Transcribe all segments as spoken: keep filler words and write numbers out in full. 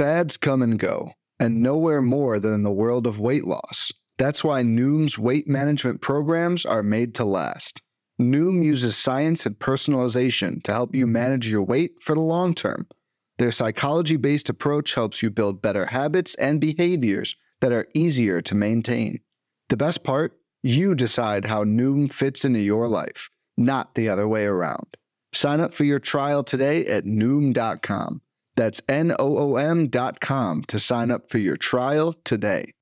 Fads come and go, and nowhere more than in the world of weight loss. That's why Noom's weight management programs are made to last. Noom uses science and personalization to help you manage your weight for the long term. Their psychology-based approach helps you build better habits and behaviors that are easier to maintain. The best part? You decide how Noom fits into your life, not the other way around. Sign up for your trial today at Noom dot com. That's N O O M dot com to sign up for your trial today.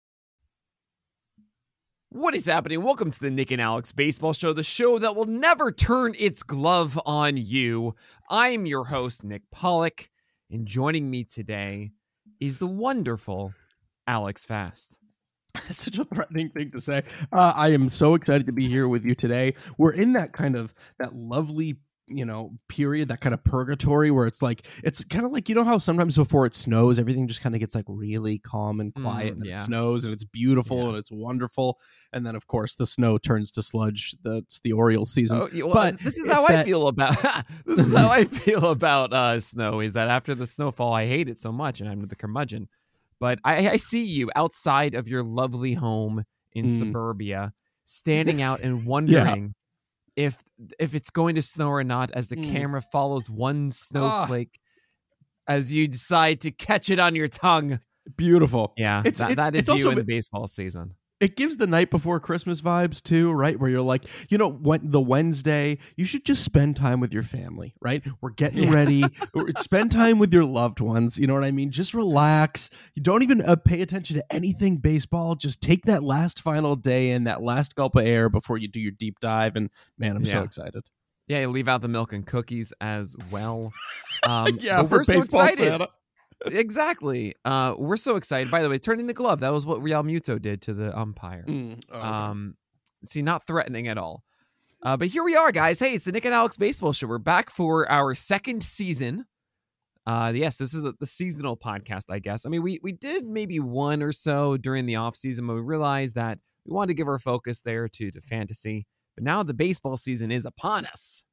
What is happening? Welcome to the Nick and Alex Baseball Show, the show that will never turn its glove on you. I'm your host, Nick Pollock, and joining me today is the wonderful Alex Fast. That's such a threatening thing to say. Uh, I am so excited to be here with you today. We're in that kind of, that lovely, you know, period, that kind of purgatory where it's like, it's kind of like, you know how sometimes before it snows, everything just kind of gets like really calm and quiet, Mm, and then yeah. it snows and it's beautiful Yeah. and it's wonderful. And then of course the snow turns to sludge. That's the Orioles season. Oh, yeah, well, but this is it's how I that- feel about this is how I feel about uh, snow. Is that after the snowfall, I hate it so much, and I'm the curmudgeon. But I, I see you outside of your lovely home in Mm. suburbia, standing out and wondering if if it's going to snow or not, as the Mm. camera follows one snowflake as you decide to catch it on your tongue. Beautiful. Yeah, It's- that, it's- that is it's you also- in the baseball season. It gives the night before Christmas vibes too, right? Where you're like, you know, when the Wednesday, you should just spend time with your family, right? We're getting Yeah. ready. Spend time with your loved ones. You know what I mean? Just relax. You don't even uh, pay attention to anything baseball. Just take that last final day in, that last gulp of air before you do your deep dive. And man, I'm so Yeah. excited. Yeah, you leave out the milk and cookies as well. Um, yeah, but for we're so baseball excited. Santa. Exactly. Uh, we're so excited. By the way, turning the glove. That was what Real Muto did to the umpire. Mm, oh, okay. Um, see, not threatening at all. Uh, but here we are, guys. Hey, it's the Nick and Alex Baseball Show. We're back for our second season. Uh, yes, this is the, the seasonal podcast, I guess. I mean, we we did maybe one or so during the off season, but we realized that we wanted to give our focus there to to fantasy. But now the baseball season is upon us,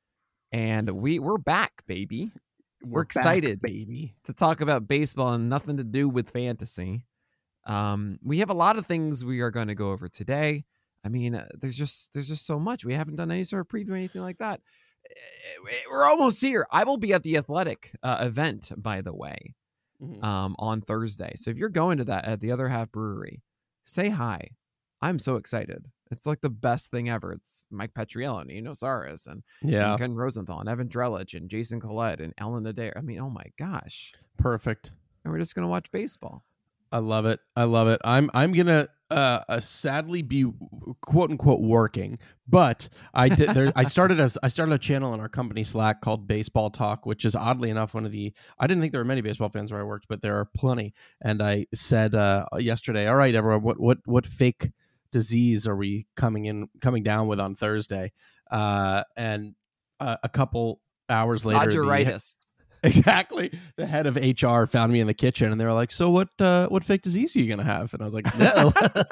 and we we're back, baby. We're, back, excited, baby. to talk about baseball and nothing to do with fantasy. Um, we have a lot of things we are going to go over today. I mean, uh, there's just there's just so much. We haven't done any sort of preview or anything like that. Eh, We're almost here. I will be at the Athletic uh, event, by the way, Mhm. um, on Thursday. So if you're going to that at the Other Half Brewery, say hi. I'm so excited. It's like the best thing ever. It's Mike Petriello and Eno Saris and, Yeah, and Ken Rosenthal and Evan Drellich and Jason Collette and Ellen Adair. I mean, oh my gosh. perfect. And we're just going to watch baseball. I love it. I love it. I'm I'm gonna uh, uh sadly be quote unquote working, but I did. There, I started as I started a channel in our company Slack called Baseball Talk, which is oddly enough one of the. I didn't think there were many baseball fans where I worked, but there are plenty. And I said uh, yesterday, all right, everyone, what what what fake disease are we coming in coming down with on Thursday? Uh, and uh, a couple hours later, the- Dodgeritis. Exactly. The head of H R found me in the kitchen and they were like, so what uh, what fake disease are you going to have? And I was like, no.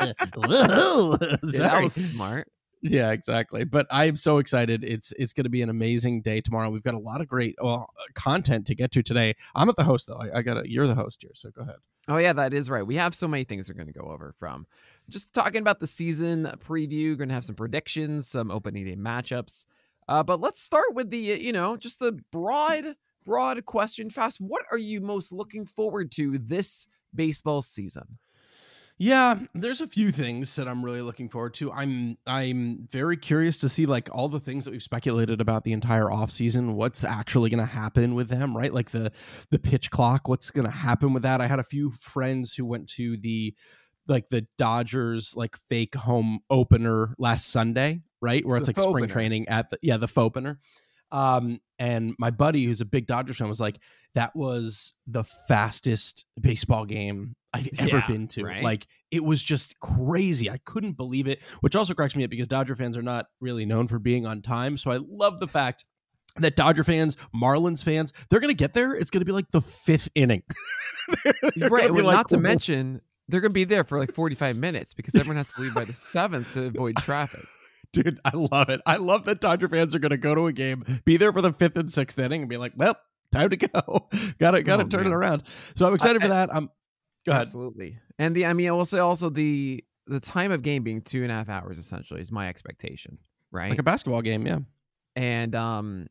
Whoa. Yeah, that Sorry. was smart. Yeah, exactly. But I'm so excited. It's it's going to be an amazing day tomorrow. We've got a lot of great well content to get to today. I'm at the host though. I, I got you're the host here, so go ahead. Oh, yeah, that is right. We have so many things we're going to go over, from just talking about the season preview. We're going to have some predictions, some opening day matchups. Uh, but let's start with the, uh, you know, just the broad, broad question. Fast, what are you most looking forward to this baseball season? Yeah, there's a few things that I'm really looking forward to. I'm I'm very curious to see like all the things that we've speculated about the entire offseason, what's actually going to happen with them, right? Like the the pitch clock, what's going to happen with that? I had a few friends who went to the like the Dodgers like fake home opener last Sunday, right? Where it's The like spring Fopener. training at the yeah, the Fopener. Um, and my buddy, who's a big Dodgers fan, was like, that was the fastest baseball game I've ever Yeah, been to. right? Like, it was just crazy. I couldn't believe it, which also cracks me up because Dodger fans are not really known for being on time. So I love the fact that Dodger fans, Marlins fans, they're going to get there. It's going to be like the fifth inning. They're Right. gonna be Well, like, not to "Whoa." mention, they're going to be there for like forty-five minutes because everyone has to leave by the seventh to avoid traffic. Dude, I love it. I love that Dodger fans are going to go to a game, be there for the fifth and sixth inning and be like, well, time to go. Gotta gotta Oh, turn man. it around. So I'm excited I- for that. I'm go ahead. Absolutely. And the I mean, I will say also the the time of game being two and a half hours essentially is my expectation, right? Like a basketball game, yeah. and um,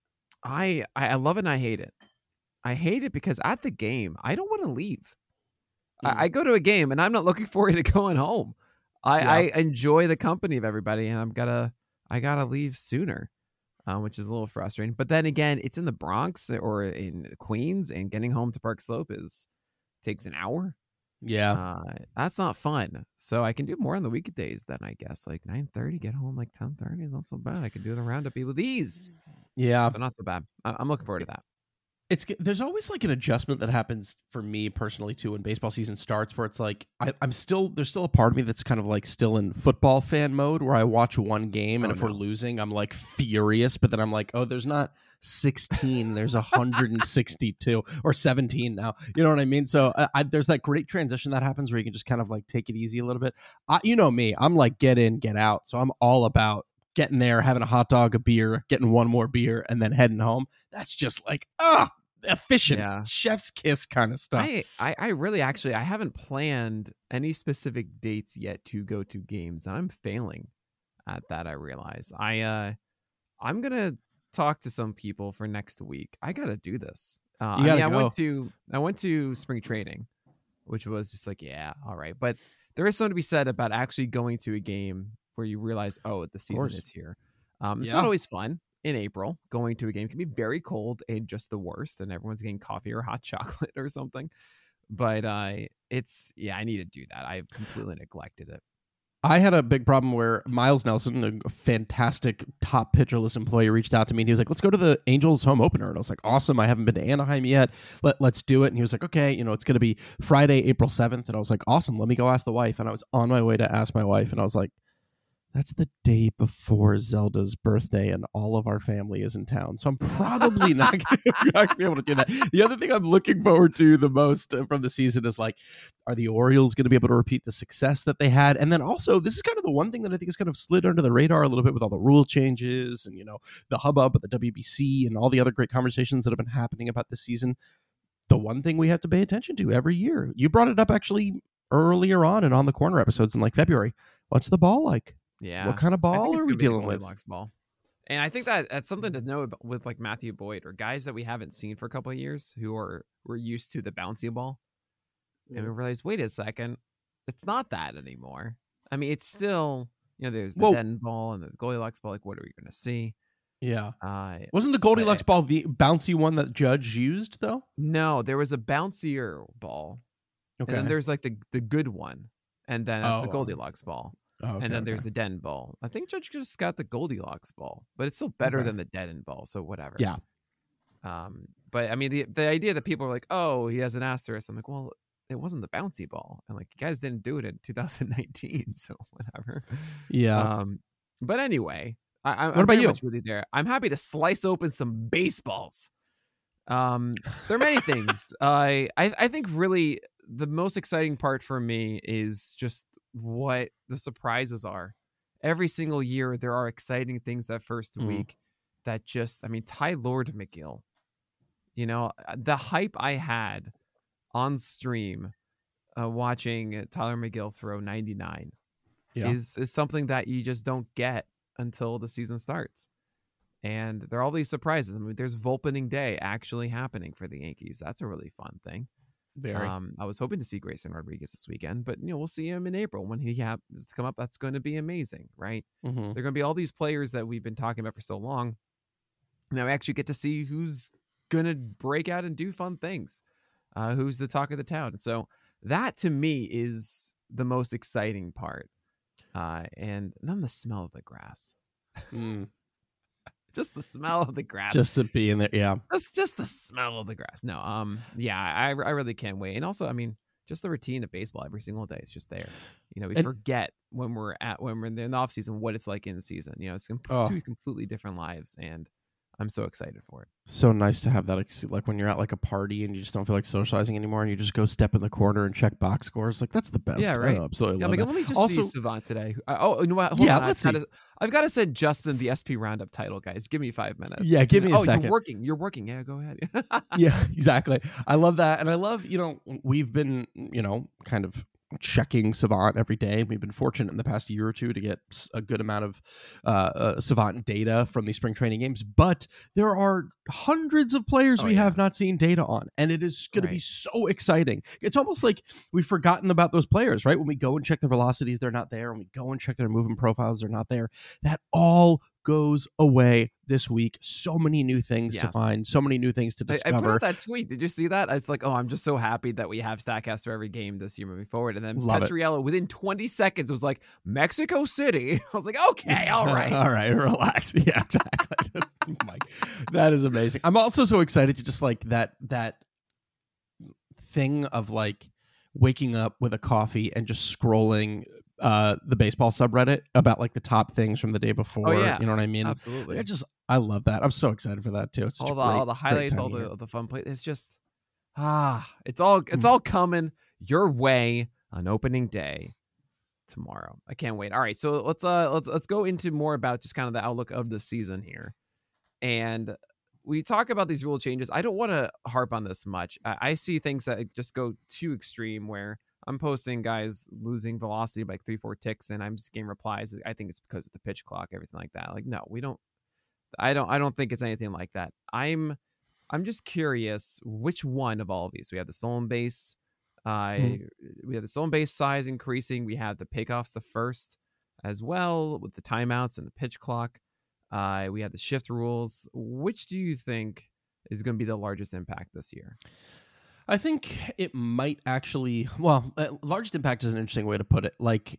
I I I love it and I hate it. I hate it because at the game I don't want to leave. Mm. I, I go to a game and I'm not looking forward to going home. I, Yeah. I enjoy the company of everybody, and I'm gotta I gotta leave sooner, uh, which is a little frustrating. But then again, it's in the Bronx or in Queens, and getting home to Park Slope is takes an hour. Yeah. Uh, that's not fun. So I can do more on the weekdays then, I guess. Like nine thirty, get home like ten thirty is not so bad. I can do the roundup with ease. Yeah. So not so bad. I- I'm looking forward to that. It's there's always like an adjustment that happens for me personally too when baseball season starts, where it's like I, I'm still there's still a part of me that's kind of like still in football fan mode, where I watch one game and Oh, if we're no. losing, I'm like furious, but then I'm like, oh, there's not sixteen, there's one hundred sixty-two or seventeen now. You know what I mean? So I, I, there's that great transition that happens where you can just kind of like take it easy a little bit. I, you know me, I'm like get in, get out. So I'm all about getting there, having a hot dog, a beer, getting one more beer, and then heading home. That's just like, ah, efficient, Yeah. chef's kiss kind of stuff. I, I, I really actually I haven't planned any specific dates yet to go to games. I'm failing at that, I realize. I uh I'm gonna talk to some people for next week. I gotta do this. Uh, You I gotta mean, I go. went to I went to spring training, which was just like, yeah, all right. But there is something to be said about actually going to a game where you realize, oh, the season course. is here. Um, it's Yeah. not always fun in April. Going to a game can be very cold and just the worst, and everyone's getting coffee or hot chocolate or something. But uh, it's yeah, I need to do that. I've completely neglected it. I had a big problem where Miles Nelson, a fantastic top pitcherless employee, reached out to me and he was like, let's go to the Angels home opener. And I was like, awesome. I haven't been to Anaheim yet. Let, let's do it. And he was like, okay, you know, it's going to be Friday, April seventh. And I was like, awesome. Let me go ask the wife. And I was on my way to ask my wife. And I was like, that's the day before Zelda's birthday and all of our family is in town. So I'm probably not going to be able to do that. The other thing I'm looking forward to the most from the season is like, are the Orioles going to be able to repeat the success that they had? And then also, this is kind of the one thing that I think has kind of slid under the radar a little bit with all the rule changes and, you know, the hubbub at the W B C and all the other great conversations that have been happening about this season. The one thing we have to pay attention to every year. You brought it up actually earlier on and on the corner episodes in like February. What's the ball like? Yeah. What kind of I think ball it's are gonna we be the dealing with? Goldilocks ball. And I think that that's something to know about, with like Matthew Boyd or guys that we haven't seen for a couple of years who are we're used to the bouncy ball. And we realize, wait a second, it's not that anymore. I mean, it's still, you know, there's the Well- Denton ball and the Goldilocks ball. Like, what are we going to see? Yeah. Uh, Wasn't the Goldilocks ball the bouncy one that Judge used, though? no, there was a bouncier ball. Okay. And then there's like the, the good one. And then that's the Oh. Goldilocks ball. Oh, okay, and then there's okay. the Denton ball. I think Judge just got the Goldilocks ball, but it's still better Okay. than the Denton ball. So whatever. Yeah. Um, but I mean, the the idea that people are like, oh, he has an asterisk. I'm like, well, it wasn't the bouncy ball, and like, you guys didn't do it in two thousand nineteen, so whatever. Yeah. Um, but anyway, I, I, What I'm about very you? much with you there. I'm happy to slice open some baseballs. Um, there are many things. I, I I think really the most exciting part for me is just what the surprises are. Every single year, there are exciting things that first Mhm. week that just, I mean, Ty Lord McGill. You know, the hype I had on stream uh, watching Tyler McGill throw ninety-nine Yeah. is is something that you just don't get until the season starts. And there are all these surprises. I mean, there's Volpening Day actually happening for the Yankees. That's a really fun thing. Very. Um, I was hoping to see Grayson Rodriguez this weekend, but you know, we'll see him in April when he happens to come up. That's going to be amazing, right? Mhm. There are going to be all these players that we've been talking about for so long. Now we actually get to see who's going to break out and do fun things. Uh, who's the talk of the town? And so that to me is the most exciting part. Uh, and then the smell of the grass. Mm. Just the smell of the grass. Just to be in there. Yeah. just just the smell of the grass. No, um, yeah, I I really can't wait. And also, I mean, just the routine of baseball every single day is just there. You know, we And- forget when we're at when we're in the off season what it's like in the season. You know, it's com- Oh. two completely different lives, and I'm so excited for it. So nice to have that, ex- like when you're at like a party and you just don't feel like socializing anymore, and you just go step in the corner and check box scores. Like that's the best. Yeah, right. I absolutely Yeah, love like, it. let me just Also, see Savant today. Uh, oh, you know what? Hold yeah, on. let's I've see. gotta, I've got to send Justin the S P Roundup title, guys. Give me five minutes. Yeah, give me a oh, second. you're working. You're working. Yeah, go ahead. Yeah, exactly. I love that, and I love you know we've been you know kind of checking Savant every day. We've been fortunate in the past year or two to get a good amount of uh, uh, Savant data from these spring training games, but there are hundreds of players Oh, we yeah. have not seen data on, and it is going to be Right. so exciting. It's almost like we've forgotten about those players, right? When we go and check their velocities, they're not there. When we go and check their movement profiles, they're not there. That all goes away this week. So many new things to Yes. find, so many new things to I, I discover. put out that tweet. Did you see that? I was like, oh, I'm just so happy that we have StatCast for every game this year moving forward. And then Love it. Petriello, within twenty seconds, was like, Mexico City. I was like, okay, all right. all right, relax. Yeah, exactly. That's, Mike, that is amazing. I'm also so excited to just like that that thing of like waking up with a coffee and just scrolling uh the baseball subreddit about like the top things from the day before. Oh, yeah. You know what I mean? Absolutely. I just I love that. I'm so excited for that too. It's such all a the great, all the great highlights, time all of the year. all the fun play. It's just ah, it's all it's Mm. all coming your way on opening day tomorrow. I can't wait. All right, so let's uh let's let's go into more about just kind of the outlook of the season here, and we talk about these rule changes. I don't want to harp on this much. I, I see things that just go too extreme where I'm posting guys losing velocity by like three, four ticks, and I'm just getting replies. I think it's because of the pitch clock, everything like that. Like, no, we don't. I don't. I don't think it's anything like that. I'm. I'm just curious which one of all of these. We have the stolen base. Uh, Mhm. We have the stolen base size increasing. We have the pickoffs the first as well with the timeouts and the pitch clock. Uh, we have the shift rules. Which do you think is going to be the largest impact this year? I think it might actually, well, uh, largest impact is an interesting way to put it. Like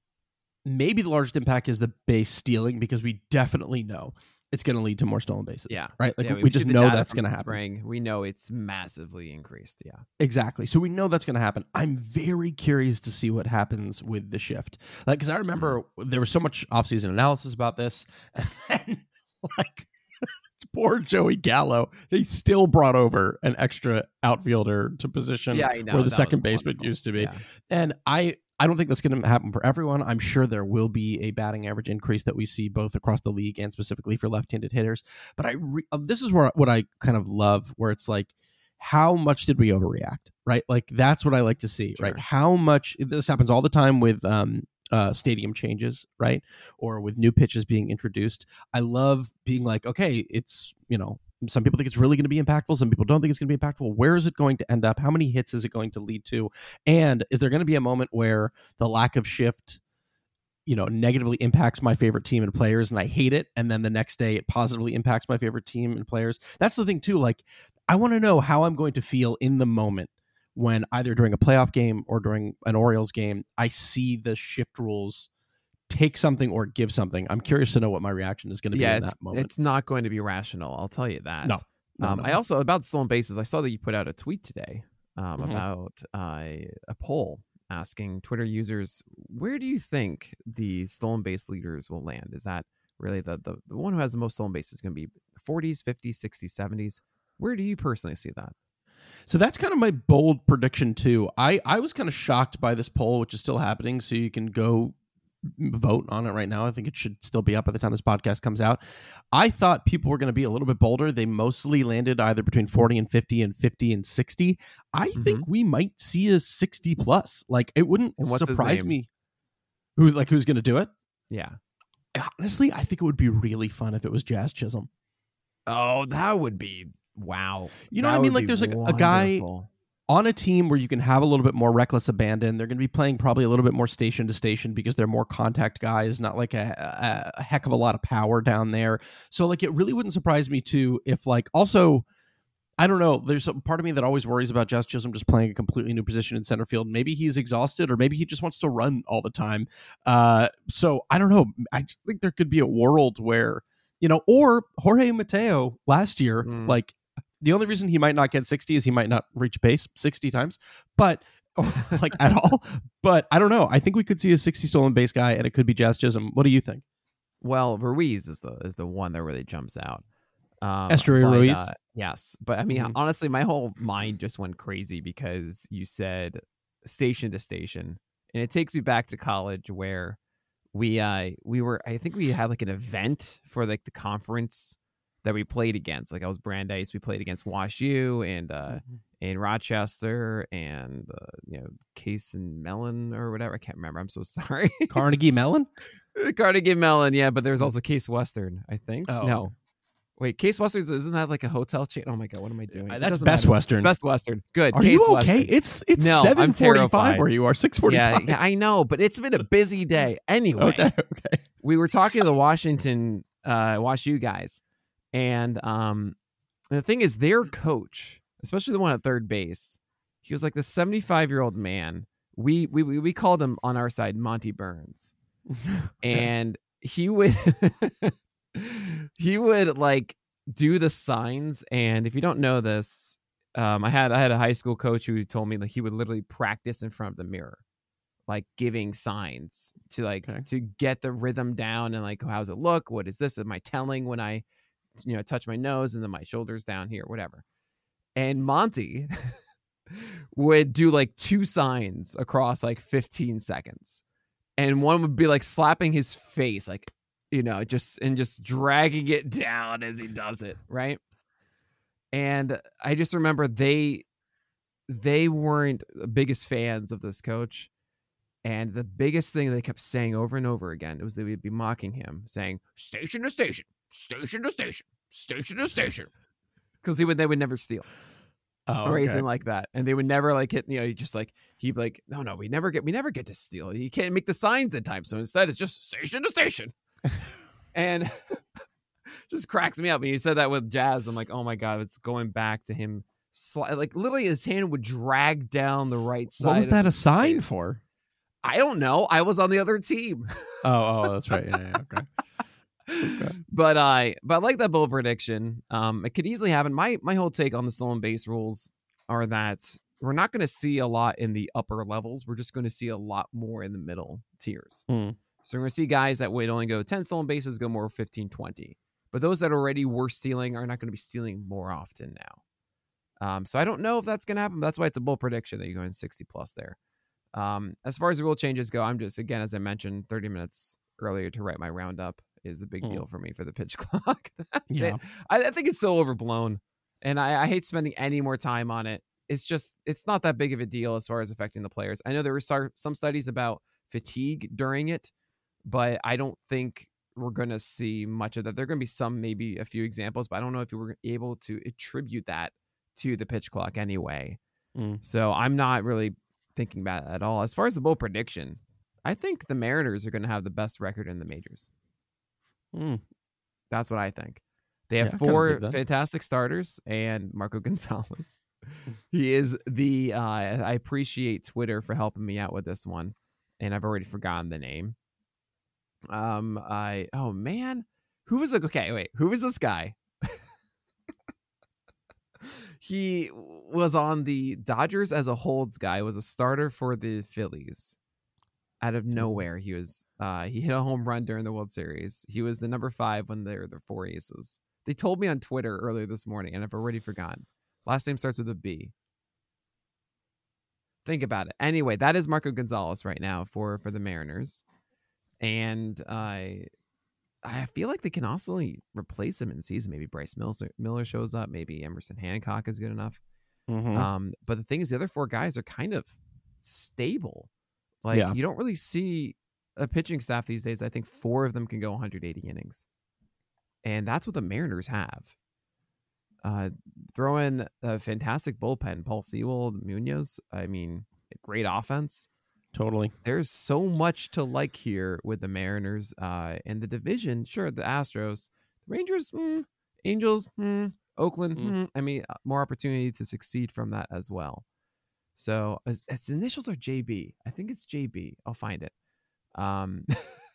maybe the largest impact is the base stealing, because we definitely know it's going to lead to more stolen bases. Yeah. Right. Like Yeah, we, we've just seen the know data that's from going to the happen. Spring. We know it's massively increased. Yeah. Exactly. So we know that's going to happen. I'm very curious to see what happens with the shift. Like, because I remember there was so much offseason analysis about this. And then, like, poor Joey Gallo, they still brought over an extra outfielder to position Yeah, I know. where the That second was baseman wonderful. used to be. Yeah. And I, I don't think that's going to happen for everyone. I'm sure there will be a batting average increase that we see both across the league and specifically for left-handed hitters. But I, re- uh, this is where what I kind of love, where it's like, how much did we overreact? Right? Like that's what I like to see. Sure. Right? How much? This happens all the time with um, uh, stadium changes, right? Or with new pitches being introduced. I love being like, okay, it's you know. Some people think it's really going to be impactful. Some people don't think it's going to be impactful. Where is it going to end up? How many hits is it going to lead to? And is there going to be a moment where the lack of shift, you know, negatively impacts my favorite team and players and I hate it, and then the next day it positively impacts my favorite team and players? That's the thing too. Like, I want to know how I'm going to feel in the moment when either during a playoff game or during an Orioles game, I see the shift rules take something or give something. I'm curious to know what my reaction is going to be Yeah, in it's, that moment. it's not going to be rational. I'll tell you that. No. No, um, no. I also, about stolen bases, I saw that you put out a tweet today um, Mhm. about uh, a poll asking Twitter users, where do you think the stolen base leaders will land? Is that really the, the, the one who has the most stolen bases going to be forties, fifties, sixties, seventies? Where do you personally see that? So that's kind of my bold prediction too. I, I was kind of shocked by this poll, which is still happening. So you can go vote on it right now. I think it should still be up by the time this podcast comes out. I thought people were going to be a little bit bolder. They mostly landed either between forty and fifty and fifty and sixty. I Mhm. think we might see a sixty plus. Like it wouldn't And what's his surprise name? me. Who's like, who's going to do it? Yeah. Honestly, I think it would be really fun if it was Jazz Chisholm. Oh, that would be, wow. You know That what I mean? would Like be there's like a guy wonderful. on a team where you can have a little bit more reckless abandon. They're going to be playing probably a little bit more station to station because they're more contact guys, not like a, a, a heck of a lot of power down there. So like it really wouldn't surprise me too if like also, I don't know, there's a part of me that always worries about Jazz Chisholm just playing a completely new position in center field. Maybe he's exhausted or maybe he just wants to run all the time. Uh, so I don't know. I just think there could be a world where, you know, or Jorge Mateo last year, Mm. like, the only reason he might not get sixty is he might not reach base sixty times, but like at all. But I don't know. I think we could see a sixty stolen base guy, and it could be Jazz Chisholm. What do you think? Well, Ruiz is the is the one that really jumps out. Um, Esteury but, Ruiz. Uh, yes, but I mean, Mhm. honestly, my whole mind just went crazy because you said station to station, and it takes me back to college where we uh we were. I think we had like an event for like the conference that we played against. Like I was Brandeis, we played against Wash U and uh Mhm. and Rochester and uh, you know Case and Mellon or whatever. I can't remember. I'm so sorry. Carnegie Mellon. Carnegie Mellon, yeah, but there's also Case Western. I think Oh, no. okay. Wait, Case Western, isn't that like a hotel chain? Oh my god, what am I doing? Uh, It That's doesn't Best matter. Western. Best Western. Good. Are Case you okay? Western. It's it's No, I'm seven forty-five terrified. where you are. Six Yeah, forty-five. yeah, I know, but it's been a busy day. Anyway, Okay. Okay. we were talking to the Washington uh Wash U guys, and um the thing is their coach, especially the one at third base, he was like this seventy-five year old man. We we we we called him on our side Monty Burns. And he would he would like do the signs. And if you don't know this, um I had I had a high school coach who told me like he would literally practice in front of the mirror, like giving signs to like Okay. to get the rhythm down and like how's it look, what is this, am I telling when I you know touch my nose and then my shoulders down here, whatever. And Monty would do like two signs across like fifteen seconds, and one would be like slapping his face, like you know just and just dragging it down as he does it, right? And I just remember they they weren't the biggest fans of this coach, and the biggest thing they kept saying over and over again was they would be mocking him, saying station to station, station to station, station to station, because he would they would never steal Oh, or okay. anything like that, and they would never like hit you know just like he'd be like no no we never get we never get to steal, you can't make the signs in time, so instead it's just station to station. And just cracks me up. And you said that with Jazz, I'm like, oh my god, it's going back to him sli- like literally his hand would drag down the right side. What was of that a his sign face. for? I don't know, I was on the other team. Oh, oh, that's right. Yeah, yeah, okay. Okay. But I, but I like that bold prediction. Um, it could easily happen. My my whole take on the stolen base rules are that we're not going to see a lot in the upper levels. We're just going to see a lot more in the middle tiers. Mm. So we're going to see guys that would only go ten stolen bases go more fifteen, twenty. But those that already were stealing are not going to be stealing more often now. Um, so I don't know if that's going to happen. But that's why it's a bold prediction that you're going sixty plus there. Um, as far as the rule changes go, I'm just, again, as I mentioned thirty minutes earlier to write my roundup is a big Mm. deal for me for the pitch clock. That's Yeah. it. I, I think it's so overblown, and I, I hate spending any more time on it. It's just, it's not that big of a deal as far as affecting the players. I know there were some some studies about fatigue during it, but I don't think we're going to see much of that. There are going to be some, maybe a few examples, but I don't know if we were able to attribute that to the pitch clock anyway. Mm. So I'm not really thinking about it at all. As far as the bold prediction, I think the Mariners are going to have the best record in the majors. Mm. That's what I think. They Yeah, have I kinda four dig that. fantastic starters and Marco Gonzalez. He is the, uh, I appreciate Twitter for helping me out with this one. And I've already forgotten the name. Um, I, oh man, who was, okay, wait, who was this guy? He was on the Dodgers as a holds guy, was a starter for the Phillies. Out of nowhere, he was uh he hit a home run during the World Series. He was the number five when they were the four aces. They told me on Twitter earlier this morning, and I've already forgotten. Last name starts with a B. Think about it. Anyway, that is Marco Gonzalez right now for for the Mariners, and I I feel like they can also replace him in season. Maybe Bryce Mills, Miller shows up. Maybe Emerson Hancock is good enough. Mhm. Um, but the thing is, the other four guys are kind of stable. Like, Yeah. you don't really see a pitching staff these days. I think four of them can go one hundred eighty innings. And that's what the Mariners have. Uh, throw in a fantastic bullpen, Paul Sewell, Munoz. I mean, great offense. Totally. There's so much to like here with the Mariners. Uh, and the division, sure, the Astros, the Rangers, mm, Angels, mm, Oakland. Mm. Mm, I mean, more opportunity to succeed from that as well. So its, its initials are J B. I think it's J B. I'll find it. Um,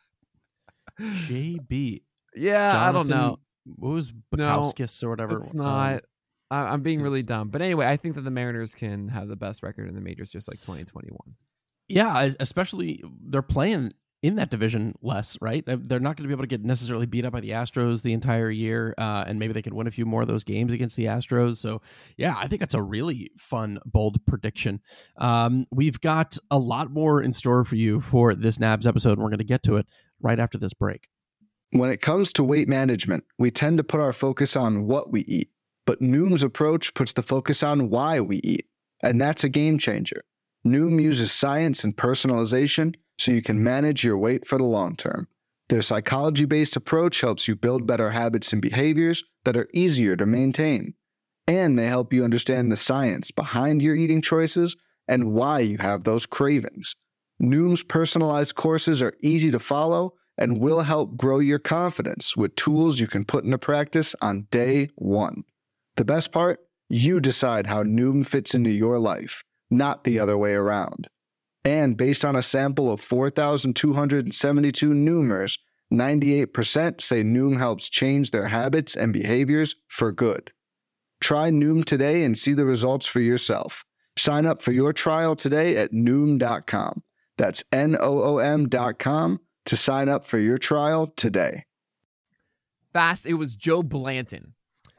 J B. yeah, I don't know. Jonathan- What was Bukowskis or whatever? It's not. Um, I, I'm being really it's- dumb. But anyway, I think that the Mariners can have the best record in the majors, just like twenty twenty-one. yeah, es- especially they're playing in that division less, right? They're not going to be able to get necessarily beat up by the Astros the entire year, uh, and maybe they can win a few more of those games against the Astros. So, yeah, I think that's a really fun, bold prediction. Um, we've got a lot more in store for you for this N A B S episode, and we're going to get to it right after this break. When it comes to weight management, we tend to put our focus on what we eat, but Noom's approach puts the focus on why we eat, and that's a game changer. Noom uses science and personalization so you can manage your weight for the long term. Their psychology-based approach helps you build better habits and behaviors that are easier to maintain. And they help you understand the science behind your eating choices and why you have those cravings. Noom's personalized courses are easy to follow and will help grow your confidence with tools you can put into practice on day one. The best part? You decide how Noom fits into your life, not the other way around. And based on a sample of four thousand two hundred seventy-two Noomers, ninety-eight percent say Noom helps change their habits and behaviors for good. Try Noom today and see the results for yourself. Sign up for your trial today at Noom dot com. That's N O O M dot com to sign up for your trial today. Fast, it was Joe Blanton.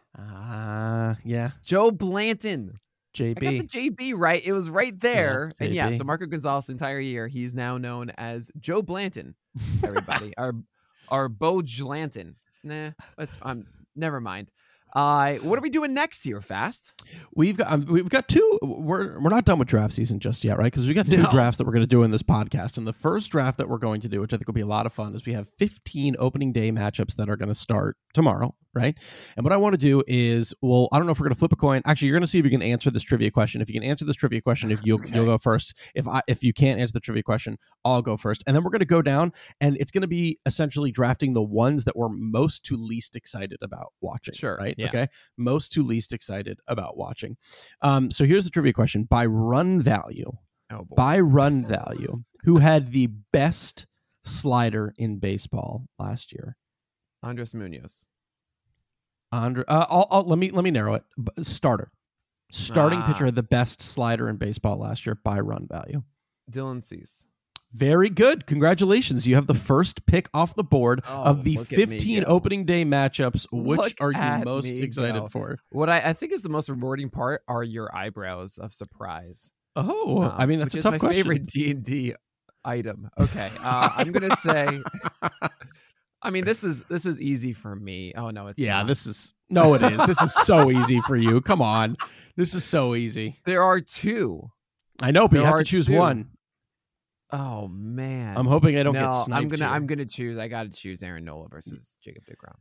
Uh, yeah. Joe Blanton. J B. I got the J B right. It was right there. Yeah, and yeah, J B. so Marco Gonzalez entire year, he's now known as Joe Blanton. Everybody. our our Bo Blanton. Nah, that's um never mind. Uh, what are we doing next here, Fast? We've got um, we've got two. We're we're not done with draft season just yet, right? Because we've got two No. drafts that we're going to do in this podcast. And the first draft that we're going to do, which I think will be a lot of fun, is we have fifteen opening day matchups that are going to start tomorrow, right? And what I want to do is, well, I don't know if we're going to flip a coin. Actually, you're going to see if you can answer this trivia question. If you can answer this trivia question, if you'll Okay. you'll go first. If I if you can't answer the trivia question, I'll go first. And then we're going to go down, and it's going to be essentially drafting the ones that we're most to least excited about watching. Sure, Right. yeah. Okay. Most to least excited about watching. Um, so here's the trivia question. By run value, Oh, boy. by run value, who had the best slider in baseball last year? Andres Munoz. Andre, uh, I'll, I'll, let me let me narrow it. B- Starter, starting Ah. pitcher had the best slider in baseball last year by run value. Dylan Cease. Very good. Congratulations. You have the first pick off the board Oh, of the look at me fifteen go. opening day matchups. Which Look are you at most me excited go. for? What I, I think is the most rewarding part are your eyebrows of surprise. Oh, Um, I mean, that's which a is tough my question. favorite D and D item. Okay, uh, I'm gonna say. I mean, this is this is easy for me. Oh no, it's Yeah, not. this is no, it is. This is so easy for you. Come on, this is so easy. There are two. I know, but you There have are to choose two. one. Oh man, I'm hoping I don't no, get sniped. I'm gonna here. I'm gonna choose. I got to choose Aaron Nola versus Jacob deGrom.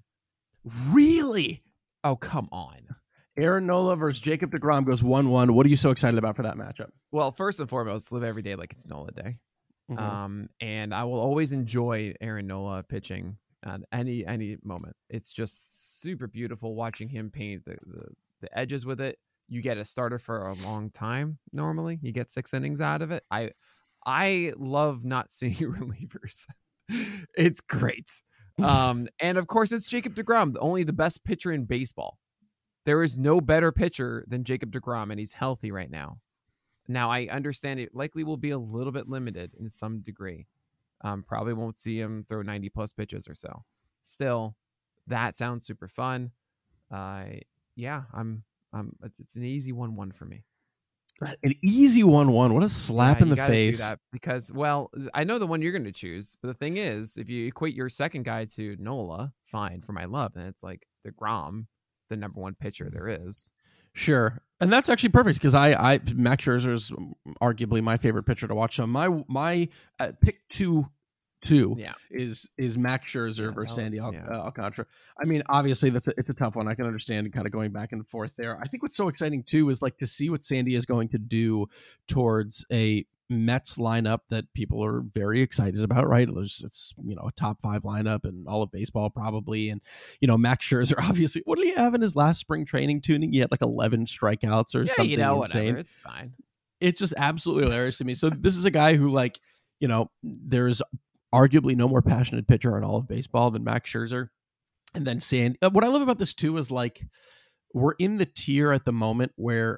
Really. Oh come on. Aaron Nola versus Jacob deGrom goes one one. What are you so excited about for that matchup? Well, first and foremost, live every day like it's Nola day. Mhm. Um, and I will always enjoy Aaron Nola pitching at any any moment. It's just super beautiful watching him paint the, the, the edges with it. You get a starter for a long time. Normally, you get six innings out of it. I I love not seeing relievers. It's great. Um, and of course, it's Jacob deGrom, only the best pitcher in baseball. There is no better pitcher than Jacob deGrom, and he's healthy right now. Now, I understand it likely will be a little bit limited in some degree. Um, probably won't see him throw ninety plus pitches or so. Still, that sounds super fun. Uh, yeah, I'm. Um, it's an easy one one for me. An easy one one. What a slap Yeah, in you the gotta face. do that because, well, I know the one you're going to choose, but the thing is, if you equate your second guy to Nola, fine for my love, then it's like deGrom, the number one pitcher there is. Sure. And that's actually perfect because I, I, Max Scherzer is arguably my favorite pitcher to watch. So my, my uh, pick two, two Yeah. is, is Max Scherzer Yeah, versus that Sandy was- Al- yeah. uh, Alcantara. I mean, obviously that's a, it's a tough one. I can understand kind of going back and forth there. I think what's so exciting too is like to see what Sandy is going to do towards a Mets lineup that people are very excited about, right? It's, it's you know, a top five lineup in all of baseball probably. And, you know, Max Scherzer, obviously, what did he have in his last spring training tuning? He had like eleven strikeouts or Yeah, something you know, insane. whatever. It's fine. It's just absolutely hilarious to me. So this is a guy who, like, you know, there's arguably no more passionate pitcher in all of baseball than Max Scherzer. And then Sandy. Uh, what I love about this too is like we're in the tier at the moment where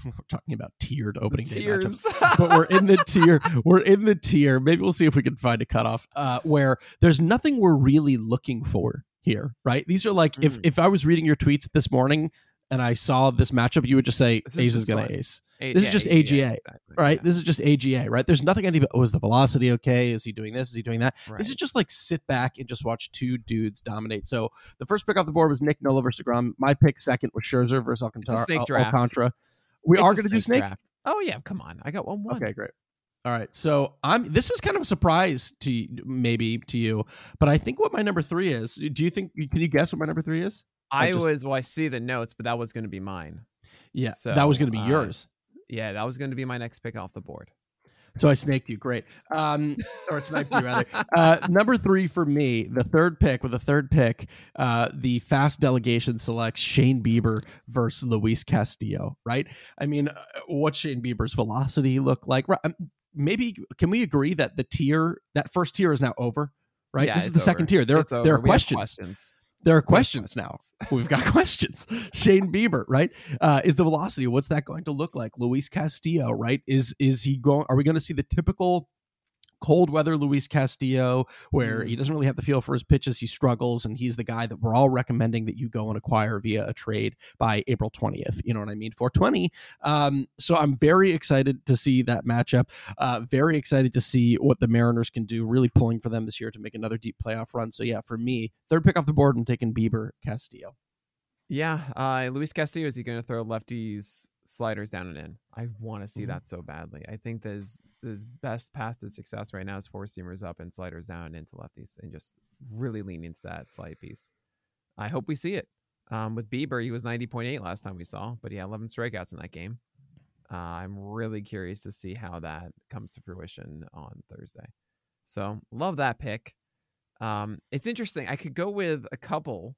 we're talking about tiered opening day Tiers. matchups, but we're in the tier. We're in the tier. Maybe we'll see if we can find a cutoff uh, where there's nothing we're really looking for here, right? These are like, mm. if if I was reading your tweets this morning and I saw this matchup, you would just say This Ace is is going fun. to ace. A- This yeah, is just A G A, A G A, exactly. right? Yeah. This is just A G A, right? There's nothing I need. Oh, is the velocity okay? Is he doing this? Is he doing that? Right. This is just like sit back and just watch two dudes dominate. So the first pick off the board was Nick Nola versus DeGrom. My pick second was Scherzer versus It's a Alcantara. snake Al- draft. Alcantara. We It's are a going to do snake snake. draft. Oh yeah, come on. I got one one. Okay, great. All right, so I'm. This is kind of a surprise to maybe to you, but I think what my number three is. Do you think? Can you guess what my number three is? I just- was well. I see the notes, but that was going to be mine. Yeah, So, that was going to be uh, yours. Yeah, that was going to be my next pick off the board. So I snaked you. Great. Um, or sniped you, rather. Uh, number three for me, the third pick, with the third pick, uh, the fast delegation selects Shane Bieber versus Luis Castillo, right? I mean, uh, what's Shane Bieber's velocity look like? Right, um, maybe, can we agree that the tier, that first tier is now over, right? Yeah, this is it's the second over. tier. There, It's there over. are We have questions. questions. There are questions now. We've got questions. Shane Bieber, right? Uh, is the velocity? What's that going to look like? Luis Castillo, right? Is is he going? Are we going to see the typical cold weather Luis Castillo, where Mm. he doesn't really have the feel for his pitches, he struggles, and he's the guy that we're all recommending that you go and acquire via a trade by April twentieth? You know what I mean? four twenty. Um, so I'm very excited to see that matchup. Uh, very excited to see what the Mariners can do, really pulling for them this year to make another deep playoff run. So yeah, for me, third pick off the board, I'm taking Bieber Castillo. Yeah, uh, Luis Castillo, is he going to throw lefties sliders down and in? I want to see Mhm. that so badly. I think that his, his best path to success right now is four seamers up and sliders down and into lefties, and just really lean into that slide piece. I hope we see it. Um, with Bieber, he was ninety point eight last time we saw, but he had eleven strikeouts in that game. Uh, I'm really curious to see how that comes to fruition on Thursday. So love that pick. Um, it's interesting. I could go with a couple.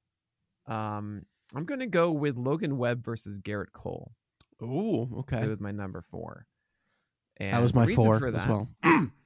Um, I'm going to go with Logan Webb versus Garrett Cole. Ooh, okay. With my number four. And That was the my reason four for as that- well.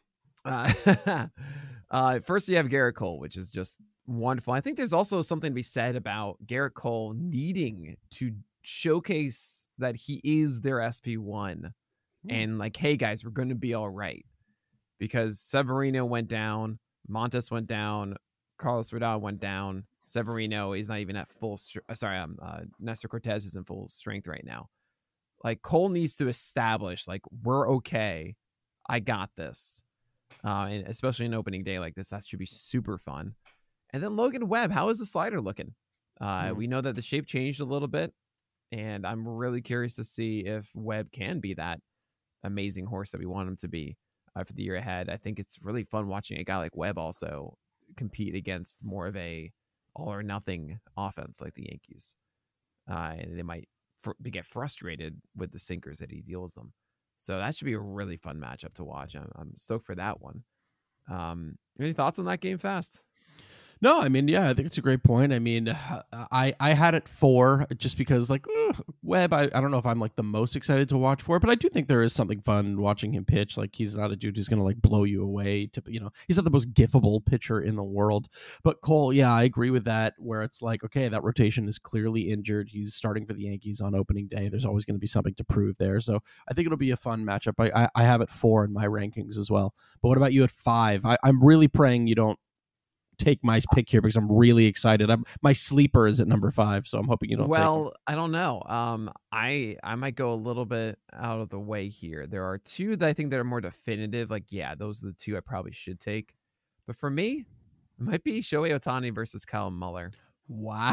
Uh, uh, first, you have Garrett Cole, which is just wonderful. I think there's also something to be said about Garrett Cole needing to showcase that he is their S P one. Hmm. And like, hey, guys, we're going to be all right. Because Severino went down, Montes went down, Carlos Rodon went down. Severino is not even at full. Str- uh, sorry, um, uh, Nestor Cortez is in full strength right now. Like, Cole needs to establish, like, we're okay. I got this. Uh, and especially in opening day like this, that should be super fun. And then Logan Webb, how is the slider looking? Uh, Mm. We know that the shape changed a little bit, and I'm really curious to see if Webb can be that amazing horse that we want him to be uh, for the year ahead. I think it's really fun watching a guy like Webb also compete against more of a all or nothing offense like the Yankees. Uh, and they might fr- get frustrated with the sinkers that he deals them. So that should be a really fun matchup to watch. I'm, I'm stoked for that one. Um, any thoughts on that game, Fast? No, I mean, yeah, I think it's a great point. I mean, I, I had it four just because, like, ugh, Webb, I, I don't know if I'm, like, the most excited to watch for, but I do think there is something fun watching him pitch. Like, he's not a dude who's going to, like, blow you away. To, you know, he's not the most giftable pitcher in the world. But Cole, yeah, I agree with that, where it's like, okay, that rotation is clearly injured. He's starting for the Yankees on opening day. There's always going to be something to prove there. So I think it'll be a fun matchup. I, I, I have it four in my rankings as well. But what about you at five? I, I'm really praying you don't take my pick here because I'm really excited. I'm, my sleeper is at number five, so I'm hoping you don't. Well, take I don't know. Um, I I might go a little bit out of the way here. There are two that I think that are more definitive. Like, yeah, those are the two I probably should take. But for me, it might be Shohei Ohtani versus Kyle Muller. Wow,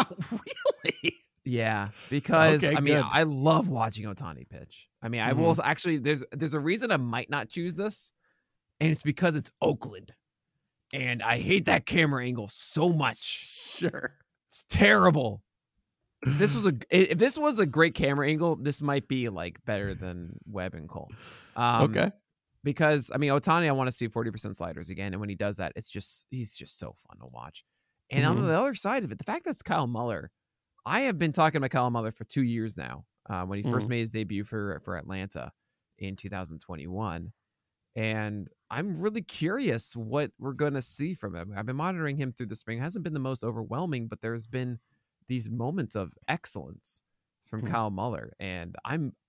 really? Yeah, because Okay, I mean, good. I love watching Ohtani pitch. I mean, I Mhm. will actually. There's there's a reason I might not choose this, and it's because it's Oakland, and I hate that camera angle so much. Sure. It's terrible. If this was a if this was a great camera angle, this might be like better than Webb and Cole. Um, Okay. Because I mean, Ohtani, I want to see forty percent sliders again, and when he does that, it's just he's just so fun to watch. And Mhm. on the other side of it, the fact that's Kyle Muller, I have been talking about Kyle Muller for two years now. Uh, when he first Mhm. made his debut for for Atlanta in two thousand twenty-one, and I'm really curious what we're going to see from him. I've been monitoring him through the spring. It hasn't been the most overwhelming, but there's been these moments of excellence from Hmm. Kyle Muller, and I'm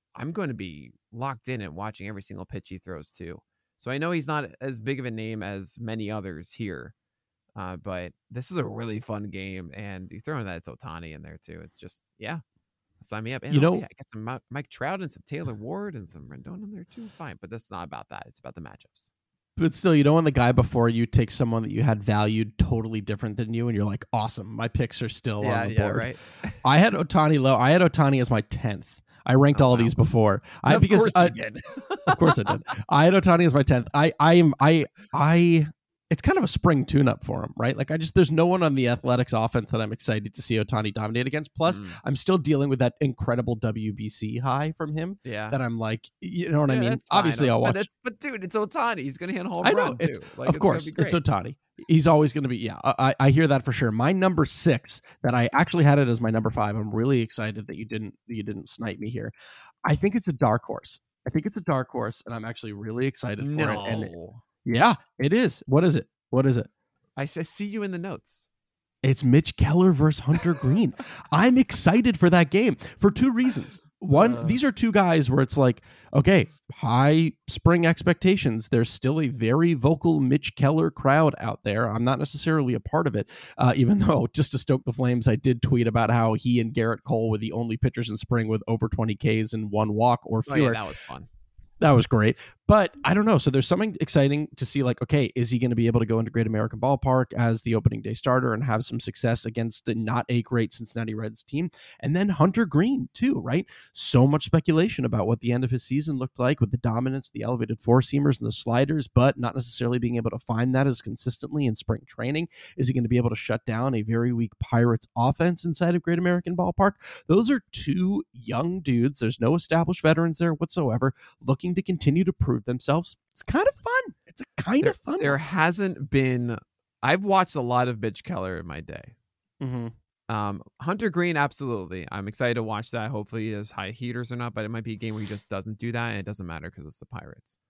I'm going to be locked in and watching every single pitch he throws too. So I know he's not as big of a name as many others here, uh, but this is a really fun game, and you throw in that it's Ohtani in there too. It's just yeah, sign me up. And You oh, know- yeah, I got some Mi- Mike Trout and some Taylor Ward and some Rendon in there too. Fine, but that's not about that. It's about the matchups. But still, you know, when the guy before you takes someone that you had valued totally different than you, and you're like, awesome, my picks are still yeah, on the yeah, board. right. I had Ohtani low. I had Ohtani as my tenth. I ranked Oh, all of wow. these before. I of because course I, you did. of course I did. I had Ohtani as my tenth. I I am I I. It's kind of a spring tune-up for him, right? Like I just there's no one on the Athletics offense that I'm excited to see Ohtani dominate against. Plus, Mm. I'm still dealing with that incredible W B C high from him. Yeah. That I'm like, you know what I Yeah, mean? that's fine. Obviously, I'll But watch. it's- But, dude, it's Ohtani. He's going to hit a home I know run, it's too. Like, of it's course gonna it's be great. Ohtani. He's always going to be. Yeah, I, I hear that for sure. My number six that I actually had it as my number five. I'm really excited that you didn't you didn't snipe me here. I think it's a dark horse. I think it's a dark horse, and I'm actually really excited for No. it. And yeah, it is. What is it? What is it? I s- I see you in the notes. It's Mitch Keller versus Hunter Green. I'm excited for that game for two reasons. One, Uh. these are two guys where it's like, okay, high spring expectations. There's still a very vocal Mitch Keller crowd out there. I'm not necessarily a part of it, uh, even though, just to stoke the flames, I did tweet about how he and Garrett Cole were the only pitchers in spring with over twenty Ks and one walk or Oh, fewer. yeah, that was fun. That was great. But I don't know. So there's something exciting to see, like, okay, is he going to be able to go into Great American Ballpark as the opening day starter and have some success against a not a great Cincinnati Reds team? And then Hunter Green, too, right? So much speculation about what the end of his season looked like with the dominance, the elevated four seamers and the sliders, but not necessarily being able to find that as consistently in spring training. Is he going to be able to shut down a very weak Pirates offense inside of Great American Ballpark? Those are two young dudes. There's no established veterans there whatsoever, looking to continue to prove themselves. It's kind of fun. It's a kind There, of fun. there one. hasn't been. I've watched a lot of Mitch Keller in my day. Mhm. Um, Hunter Green, absolutely. I'm excited to watch that. Hopefully, he has high heaters or not, but it might be a game where he just doesn't do that, and it doesn't matter because it's the Pirates.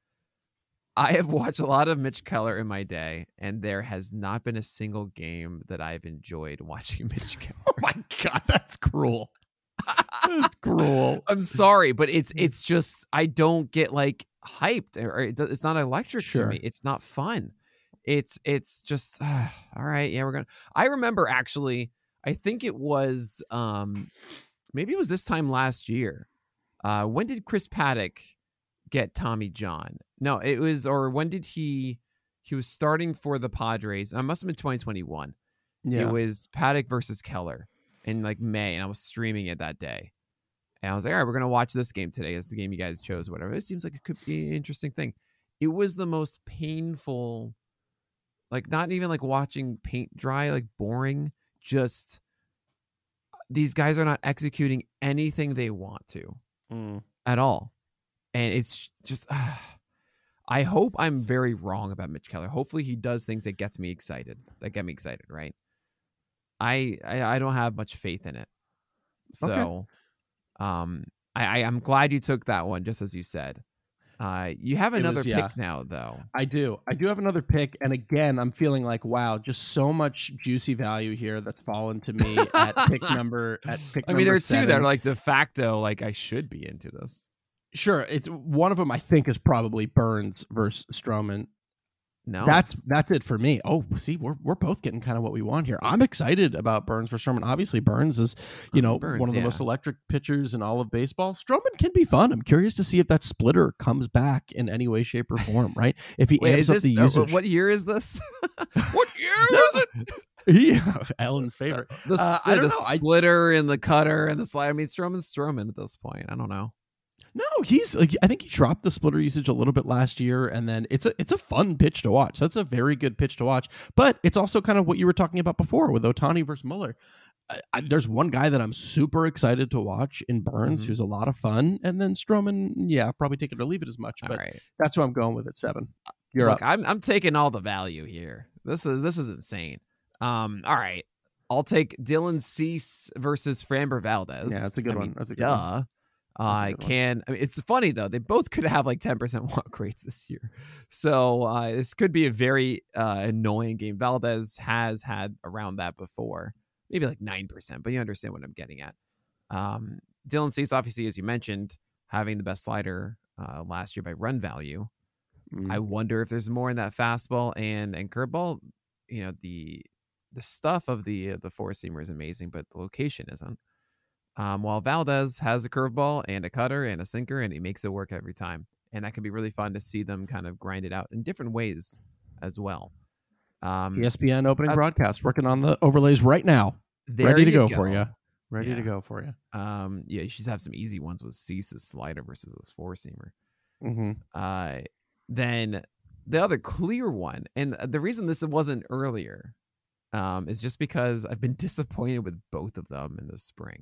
I have watched a lot of Mitch Keller in my day, and there has not been a single game that I've enjoyed watching Mitch Keller. Oh my God, that's cruel. That's cruel. I'm sorry, but it's it's just I don't get like hyped, or, or it, do- it's not electric Sure. to me. It's not fun. It's it's just uh, all right. Yeah, we're gonna. I remember actually. I think it was um maybe it was this time last year. Uh, when did Chris Paddock get Tommy John? No, it was or when did he? He was starting for the Padres. It must have been twenty twenty-one. Yeah. It was Paddock versus Keller in like May, and I was streaming it that day. And I was like, all right, we're going to watch this game today. It's the game you guys chose, whatever. It seems like it could be an interesting thing. It was the most painful, like not even like watching paint dry, like boring. Just these guys are not executing anything they want to Mm. at all. And it's just, uh, I hope I'm very wrong about Mitch Keller. Hopefully he does things that gets me excited, that get me excited, right? I, I, I don't have much faith in it. So, Okay. um, I, I, I'm glad you took that one, just as you said. Uh, you have It another was- pick yeah. now, though. I do. I do have another pick. And again, I'm feeling like, wow, just so much juicy value here that's fallen to me at pick number at pick I mean, number there's two that seven. are like de facto, like I should be into this. Sure. It's one of them I think is probably Burns versus Stroman. No, That's that's it for me. Oh, see, we're we're both getting kind of what we want here. I'm excited about Burns versus Stroman. Obviously, Burns is, you know, Burns, one of the yeah. most electric pitchers in all of baseball. Stroman can be fun. I'm curious to see if that splitter comes back in any way, shape, or form, right? If he Wait, amps is up this, the uh, usage. what year is this? What year is it? Yeah, Ellen's favorite. The, Uh, the, I don't the know. I- splitter and the cutter and the slide. I mean, Stroman's Stroman at this point. I don't know. No, he's like I think he dropped the splitter usage a little bit last year, and then it's a it's a fun pitch to watch. That's a very good pitch to watch, but it's also kind of what you were talking about before with Ohtani versus Muller. I, I, there's one guy that I'm super excited to watch in Burns, Mhm. who's a lot of fun, and then Stroman, yeah, probably take it or leave it as much, All but right. that's what I'm going with at seven. You're Look, up. I'm I'm taking all the value here. This is this is insane. Um, all right. I'll take Dylan Cease versus Framber Valdez. Yeah, that's a good I one. mean, That's a good duh. one. I good one. can. I mean, it's funny though. They both could have like ten percent walk rates this year, so uh, this could be a very uh, annoying game. Valdez has had around that before, maybe like nine percent, but you understand what I'm getting at. Um, Dylan Cease, obviously, as you mentioned, having the best slider uh, last year by run value. Mm. I wonder if there's more in that fastball and and curveball. You know, the the stuff of the the four seamer is amazing, but the location isn't. Um, while Valdez has a curveball and a cutter and a sinker, and he makes it work every time, and that can be really fun to see them kind of grind it out in different ways as well. Um, E S P N opening uh, broadcast, working on the overlays right now. there Ready to you go, go for you. Ready Yeah. to go for you. Um, yeah, you should have some easy ones with Cease's slider versus his four seamer. Mm-hmm. Uh, then the other clear one, and the reason this wasn't earlier, um, is just because I've been disappointed with both of them in the spring.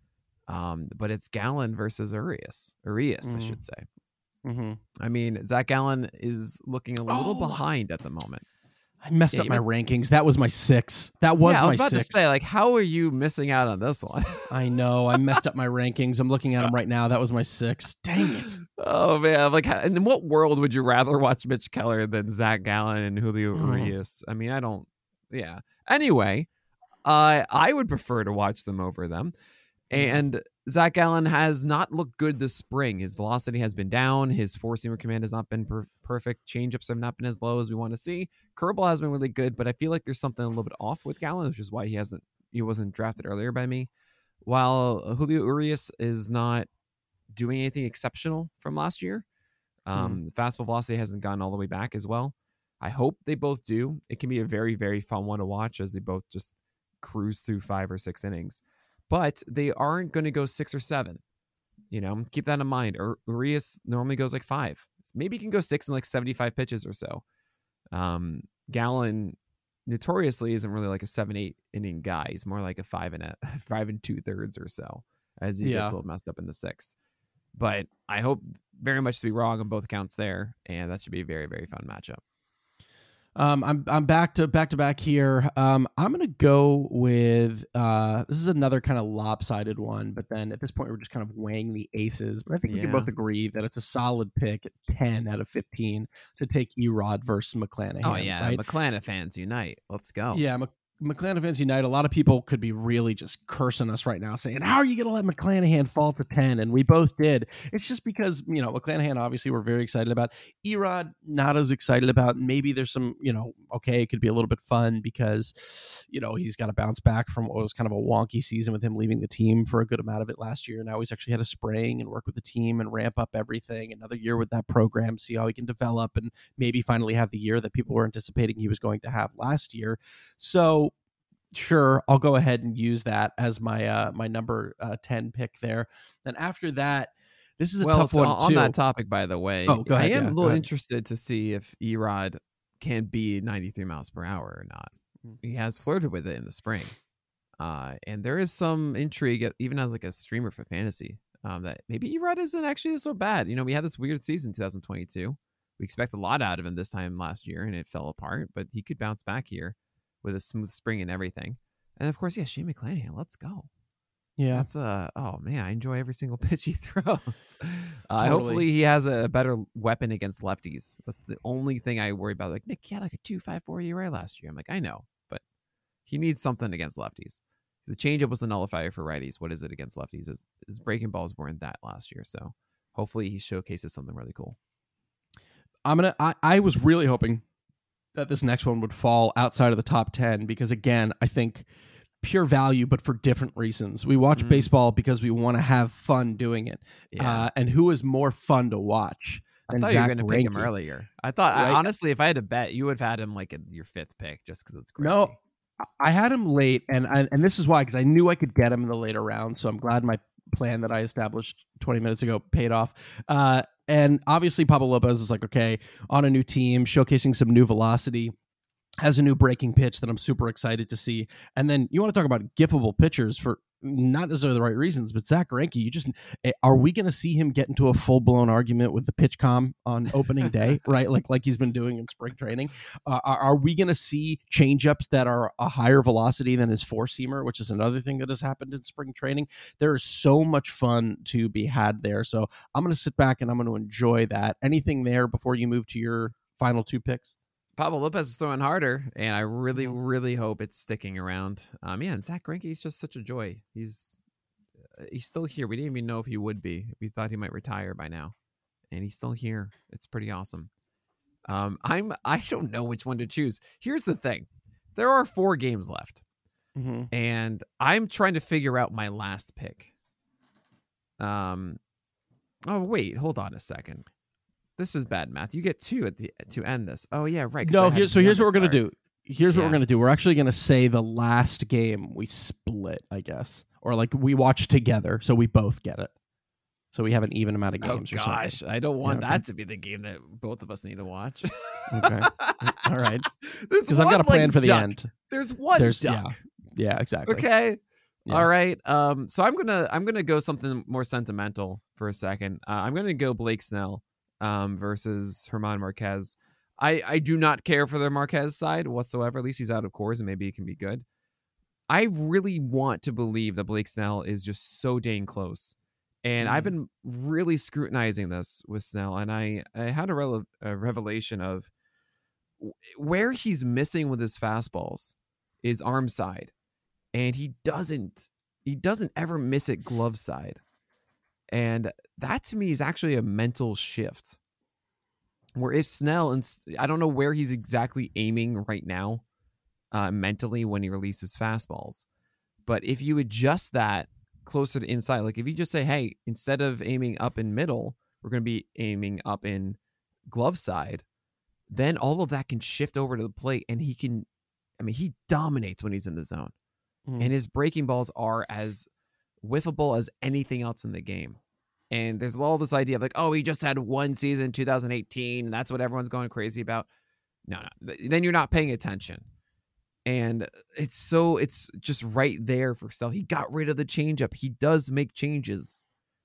Um, but it's Gallen versus Urias, Urias, Mm. I should say. Mm-hmm. I mean, Zach Gallen is looking a little Oh. behind at the moment. I messed Yeah, up you my meant- rankings. That was my six. That was yeah, I my was about six. to say, like, how are you missing out on this one? I know. I messed up my rankings. I'm looking at them right now. That was my six. Dang it. Oh man, like, how- in what world would you rather watch Mitch Keller than Zach Gallen and Julio Oh. Urias? I mean, I don't. Yeah. Anyway, uh, I would prefer to watch them over them. And Zach Gallen has not looked good this spring. His velocity has been down. His four-seamer command has not been per- perfect. Changeups have not been as low as we want to see. Curveball has been really good, but I feel like there's something a little bit off with Gallen, which is why he hasn't he wasn't drafted earlier by me. While Julio Urias is not doing anything exceptional from last year, um, the fastball velocity hasn't gone all the way back as well. I hope they both do. It can be a very, very fun one to watch as they both just cruise through five or six innings. But they aren't going to go six or seven. You know, keep that in mind. Ur- Urias normally goes like five. Maybe he can go six in like seventy-five pitches or so. Um, Gallen notoriously isn't really like a seven, eight inning guy. He's more like a five and a five and two thirds or so as he Yeah. gets a little messed up in the sixth. But I hope very much to be wrong on both accounts there, and that should be a very, very fun matchup. Um, I'm I'm back to back to back here. Um, I'm gonna go with uh, this is another kind of lopsided one, but then at this point we're just kind of weighing the aces. But I think we can Yeah. both agree that it's a solid pick at ten out of fifteen to take Erod versus McClanahan. Oh yeah, right? McClanahan fans unite. Let's go. Yeah, Mc- McClanahan fans unite. A lot of people could be really just cursing us right now, saying, "How are you going to let McClanahan fall to ten?" And we both did. It's just because you know McClanahan obviously we're very excited about. Erod not as excited about. Maybe there's some you know okay, it could be a little bit fun because you know he's got to bounce back from what was kind of a wonky season with him leaving the team for a good amount of it last year. Now he's actually had a spring and work with the team and ramp up everything. Another year with that program, see how he can develop and maybe finally have the year that people were anticipating he was going to have last year. So. Sure, I'll go ahead and use that as my uh, my number uh, ten pick there. Then after that, this is a well, tough one on too. that topic, by the way, Oh, go ahead, I am yeah, a go little ahead. interested to see if Erod can be ninety-three miles per hour or not. He has flirted with it in the spring, uh, and there is some intrigue, even as like a streamer for fantasy, um, that maybe Erod isn't actually so bad. You know, we had this weird season, twenty twenty-two. We expect a lot out of him this time last year, and it fell apart. But he could bounce back here with a smooth spring and everything. And of course, yeah, Shane McClanahan, let's go. Yeah, That's a oh man, I enjoy every single pitch he throws. Uh, Totally. Hopefully, he has a better weapon against lefties. That's the only thing I worry about. Like Nick, he had like a two five four E R A last year. I'm like, I know, but he needs something against lefties. The changeup was the nullifier for righties. What is it against lefties? His, his breaking balls weren't that last year, so hopefully he showcases something really cool. I'm gonna. I, I was really hoping that this next one would fall outside of the top ten because again, I think pure value, but for different reasons. We watch Mm. baseball because we want to have fun doing it. Yeah. Uh, and who is more fun to watch I than thought Zach you were going to pick him Greinke? earlier. I thought, I, Right? honestly, if I had to bet, you would have had him like in your fifth pick just because it's great. No, I had him late, and I, and this is why because I knew I could get him in the later round. So I'm glad my plan that I established twenty minutes ago paid off. Uh, and obviously, Pablo Lopez is like okay on a new team, showcasing some new velocity. Has a new breaking pitch that I'm super excited to see. And then you want to talk about giftable pitchers for not necessarily the right reasons, but Zach Greinke, you just are we going to see him get into a full blown argument with the pitch com on opening day, right? Like like he's been doing in spring training. Uh, are, are we going to see changeups that are a higher velocity than his four seamer, which is another thing that has happened in spring training? There is so much fun to be had there. So I'm going to sit back and I'm going to enjoy that. Anything there before you move to your final two picks? Pablo Lopez is throwing harder, and I really, really hope it's sticking around. Um, yeah, and Zach Greinke is just such a joy. He's he's still here. We didn't even know if he would be. We thought he might retire by now, and he's still here. It's pretty awesome. Um, I'm I don't know which one to choose. Here's the thing: there are four games left, Mm-hmm. and I'm trying to figure out my last pick. Um, oh wait, hold on a second. This is bad math. You get two at the to end this. Oh yeah, right. 'cause I No, had here, so one here's to what we're gonna start. do. Here's what Yeah. we're gonna do. We're actually gonna say the last game we split, I guess, or like we watch together, so we both get it. So we have an even amount of Oh games. or gosh, something. I don't want Yeah, okay. that to be the game that both of us need to watch. Okay. All right. There's Because I've got a one, plan like, for the duck. end. There's one There's duck. yeah, yeah, exactly. Okay. Yeah. All right. Um. So I'm gonna I'm gonna go something more sentimental for a second. Uh, I'm gonna go Blake Snell, um, versus Herman Marquez. I I do not care for the Marquez side whatsoever. At least he's out of Coors, and maybe it can be good. I really want to believe that Blake Snell is just so dang close. And I've been really scrutinizing this with Snell, and I, I had a, rele- a revelation of w- where he's missing with his fastballs is arm side, and he doesn't he doesn't ever miss it glove side, and that to me is actually a mental shift. Where if Snell, and I don't know where he's exactly aiming right now, uh, mentally when he releases fastballs, but if you adjust that closer to inside, like if you just say, hey, instead of aiming up in middle, we're going to be aiming up in glove side, then all of that can shift over to the plate, and he can, I mean, he dominates when he's in the zone. Mhm. And his breaking balls are as whiffable as anything else in the game. And there's all this idea of like, oh, he just had one season in two thousand eighteen, and that's what everyone's going crazy about. No, no, then you're not paying attention. And it's so it's just right there for Snell. He got rid of the changeup. He does make changes.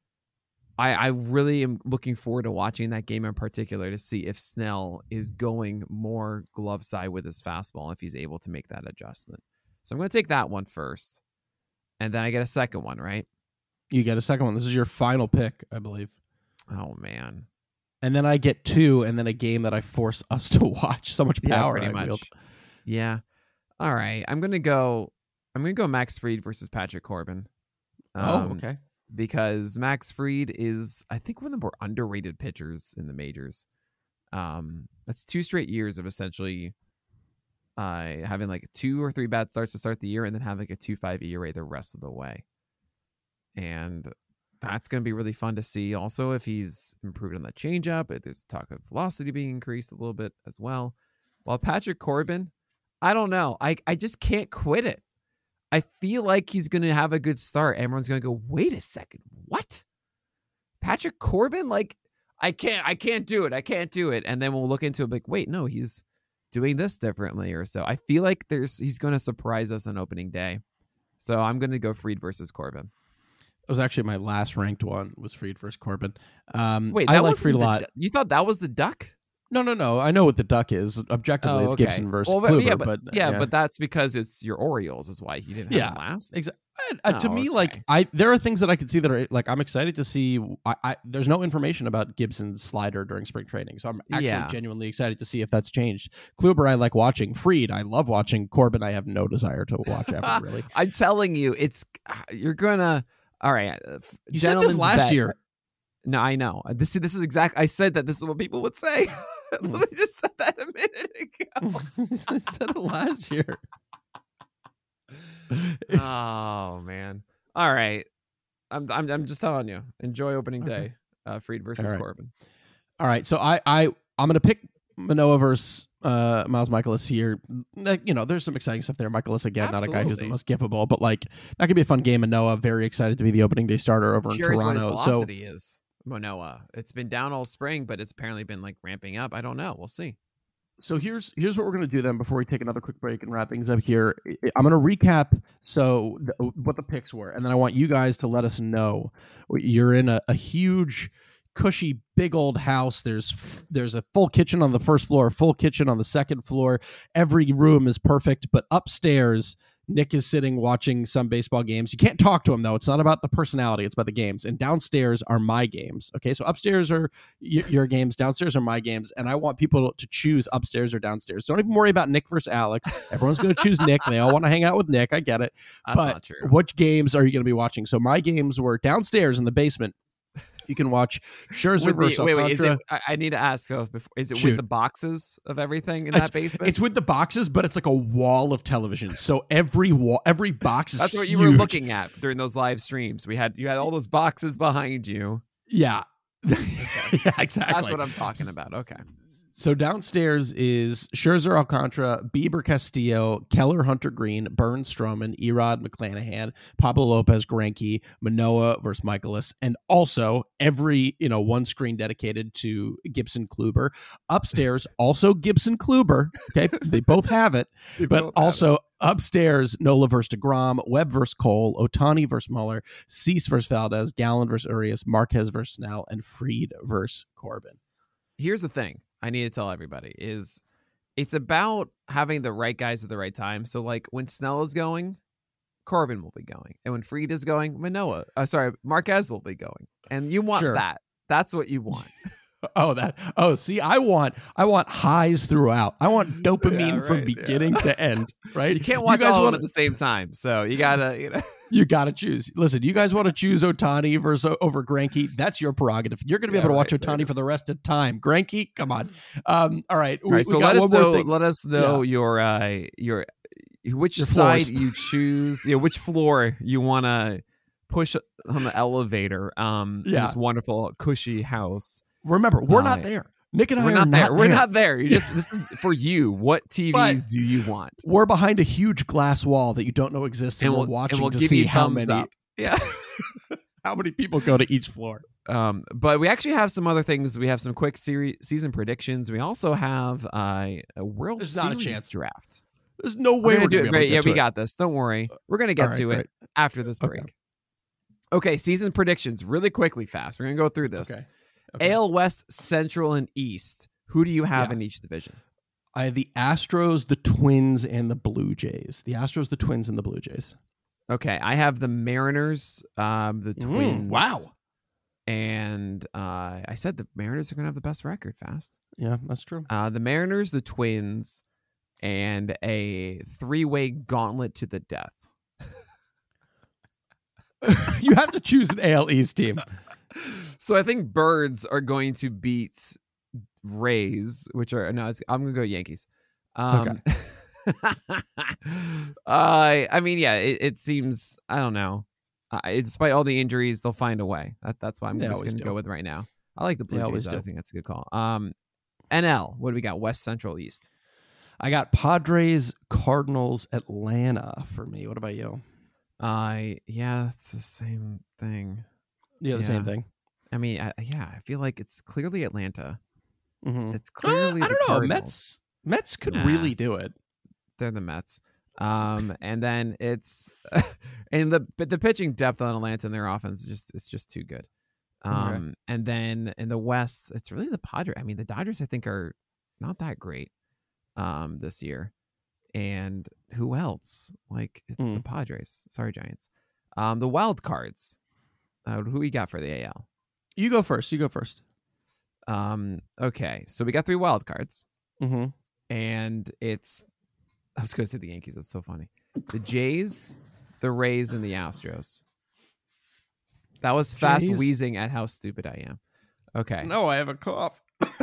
I I really am looking forward to watching that game in particular to see if Snell is going more glove side with his fastball, if he's able to make that adjustment. So I'm going to take that one first, and then I get a second one, right? You get a second one. This is your final pick, I believe. Oh man, And then I get two, and then a game that I force us to watch. So much yeah, power pretty I much. wield. Yeah. All right, I'm gonna go. I'm gonna go Max Fried versus Patrick Corbin. Oh, Um, okay. Because Max Fried is, I think, one of the more underrated pitchers in the majors. Um, that's two straight years of essentially uh, having like two or three bad starts to start the year, and then having like a two five E R A the rest of the way. And that's going to be really fun to see. Also, if he's improved on the changeup, if there's talk of velocity being increased a little bit as well. While Patrick Corbin, I don't know. I, I just can't quit it. I feel like he's going to have a good start. Everyone's going to go, wait a second, what? Patrick Corbin? Like, I can't, I can't do it. I can't do it. And then we'll look into it like, wait, no, he's doing this differently or so. I feel like there's, he's going to surprise us on opening day. So I'm going to go Fried versus Corbin. It was actually my last ranked one was Fried versus Corbin. Um, Wait, I that like wasn't Fried a the lot. du- You thought that was the duck? No, no, no. I know what the duck is. Objectively, Oh, it's okay. Gibson versus Well, but- Kluber. yeah, but, but, yeah, but that's because it's your Orioles is why he didn't have Yeah. him last. Exa- uh, to Oh, me, okay. like I, there are things that I can see that are like I'm excited to see. I, I there's no information about Gibson's slider during spring training, so I'm actually Yeah. genuinely excited to see if that's changed. Kluber, I like watching. Fried, I love watching. Corbin, I have no desire to watch ever really. I'm telling you, it's you're gonna. All right, uh, You said this gentlemen's last bet- year. No, I know. This this is exact. I said that this is what people would say. They just said that a minute ago. I said it last year. Oh man. All right. I'm I'm I'm just telling you. Enjoy opening Okay. day. Uh, Fried versus All right. Corbin. All right, so I, I, I'm gonna pick Manoah versus uh, Miles Michaelis here. Like, you know, there's some exciting stuff there. Michaelis again, not a guy who's the Absolutely. most giftable, but like that could be a fun game. Manoah, very excited to be the opening day starter over in Curious what his Toronto. So velocity is. Manoah. It's been down all spring, but it's apparently been like ramping up. I don't know. We'll see. So here's here's what we're gonna do then before we take another quick break and wrap things up here. I- I'm gonna recap so th- what the picks were, and then I want you guys to let us know. You're in a, a huge, cushy, big old house. There's f- there's a full kitchen on the first floor, a full kitchen on the second floor. Every room is perfect, but upstairs Nick is sitting watching some baseball games. You can't talk to him, though. It's not about the personality. It's about the games. And downstairs are my games. Okay, so upstairs are y- your games. Downstairs are my games. And I want people to choose upstairs or downstairs. Don't even worry about Nick versus Alex. Everyone's going to choose Nick. They all want to hang out with Nick. I get it. That's but not true. Which games are you going to be watching? So my games were downstairs in the basement. You can watch Scherzer With versus the, wait, wait, is Alcantara. it, I, I need to ask, so before, is it Shoot. with the boxes of everything in that basement? It's with the boxes, but it's like a wall of television. So every wall, every box is That's what huge. you were looking at during those live streams. We had you had all those boxes behind you. Yeah. yeah, exactly. That's what I'm talking about. Okay. So downstairs is Scherzer Alcantara, Bieber Castillo, Keller Hunter Green, Burns Stroman, Erod McClanahan, Pablo Lopez Greinke, Manoah versus Michaelis, and also every, you know, one screen dedicated to Gibson Kluber. Upstairs, also Gibson Kluber. Okay, they both have it, They but both have also upstairs, Nola versus DeGrom, Webb versus Cole, Ohtani versus Muller, Cease versus Valdez, Gallen versus Urias, Marquez versus Snell, and Fried versus Corbin. Here's the thing I need to tell everybody is it's about having the right guys at the right time. So like when Snell is going, Corbin will be going. And when Fried is going, Manoah, uh, sorry, Marquez will be going. And you want Sure. that. That's what you want. Oh, that. Oh, see, I want, I want highs throughout. I want dopamine Yeah, from right, beginning to end. Right? You can't watch guys all of want them at the same time. So you gotta, you know. You got to choose. Listen, you guys want to choose Ohtani versus over Greinke? That's your prerogative. You're going to be Yeah, able to watch right, Ohtani right. for the rest of time. Greinke, come on. Um, all right. All right, we, so we got let us one more know. thing. Let us know your uh, your which Your side floors. you choose. Yeah, which floor you want to push on the elevator. Um, in Yeah. this wonderful cushy house. Remember, we're Uh, not there. Nick and I We're are not there. We're there. not there. You just this is for you. What T Vs But- do you want? We're behind a huge glass wall that you don't know exists, and, And we're we'll- watching and we'll to give see you how thumbs many up. Yeah. how many people go to each floor. Um, but we actually have some other things. We have some quick series season predictions. We also have uh, a World There's not a Series chance. draft. There's no We're way gonna we're do going it to be great. able to Yeah, get we to got this. Don't worry. We're gonna get All right, to great. it after this Okay. break. Okay, season predictions really quickly, fast. We're gonna go through this. Okay. Okay. A L West, Central, and East. Who do you have Yeah. in each division? I have the Astros, the Twins, and the Blue Jays. The Astros, the Twins, and the Blue Jays. Okay, I have the Mariners, um, the Mm, Twins. wow. And uh, I said the Mariners are gonna have the best record. Fast. Yeah, that's true. Uh, the Mariners, the Twins, and a three-way gauntlet to the death. You have to choose an A L East team. So I think Birds are going to beat Rays, which are no. It's, I'm gonna go Yankees. Um, uh, I mean, yeah, it, it seems. I don't know. Uh, despite all the injuries, they'll find a way. That, that's why I'm They just always going to do. go with right now. I like the Blue They Jays. always though. do. I think that's a good call. Um, N L. What do we got? West, Central, East. I got Padres, Cardinals, Atlanta for me. What about you? Uh, yeah, it's the same thing. Yeah, the Yeah. same thing. I mean, I, yeah, I feel like it's clearly Atlanta. Mm-hmm. It's clearly I the don't know. Cardinals. Mets. Mets could Nah. really do it. They're the Mets. Um, and then it's and the but the pitching depth on Atlanta and their offense is just it's just too good. Um, Okay. and then in the West, it's really the Padres. I mean, the Dodgers I think are not that great um this year. And who else? Like it's Mm. the Padres. Sorry, Giants. Um, the wild cards. Uh, who we got for the A L? You go first. You go first. Um, okay, so we got three wild cards. Mm-hmm. And it's I was going to say the Yankees. That's so funny. The Jays, the Rays, and the Astros. That was fast Jays? wheezing at how stupid I am. Okay. No, I have a cough.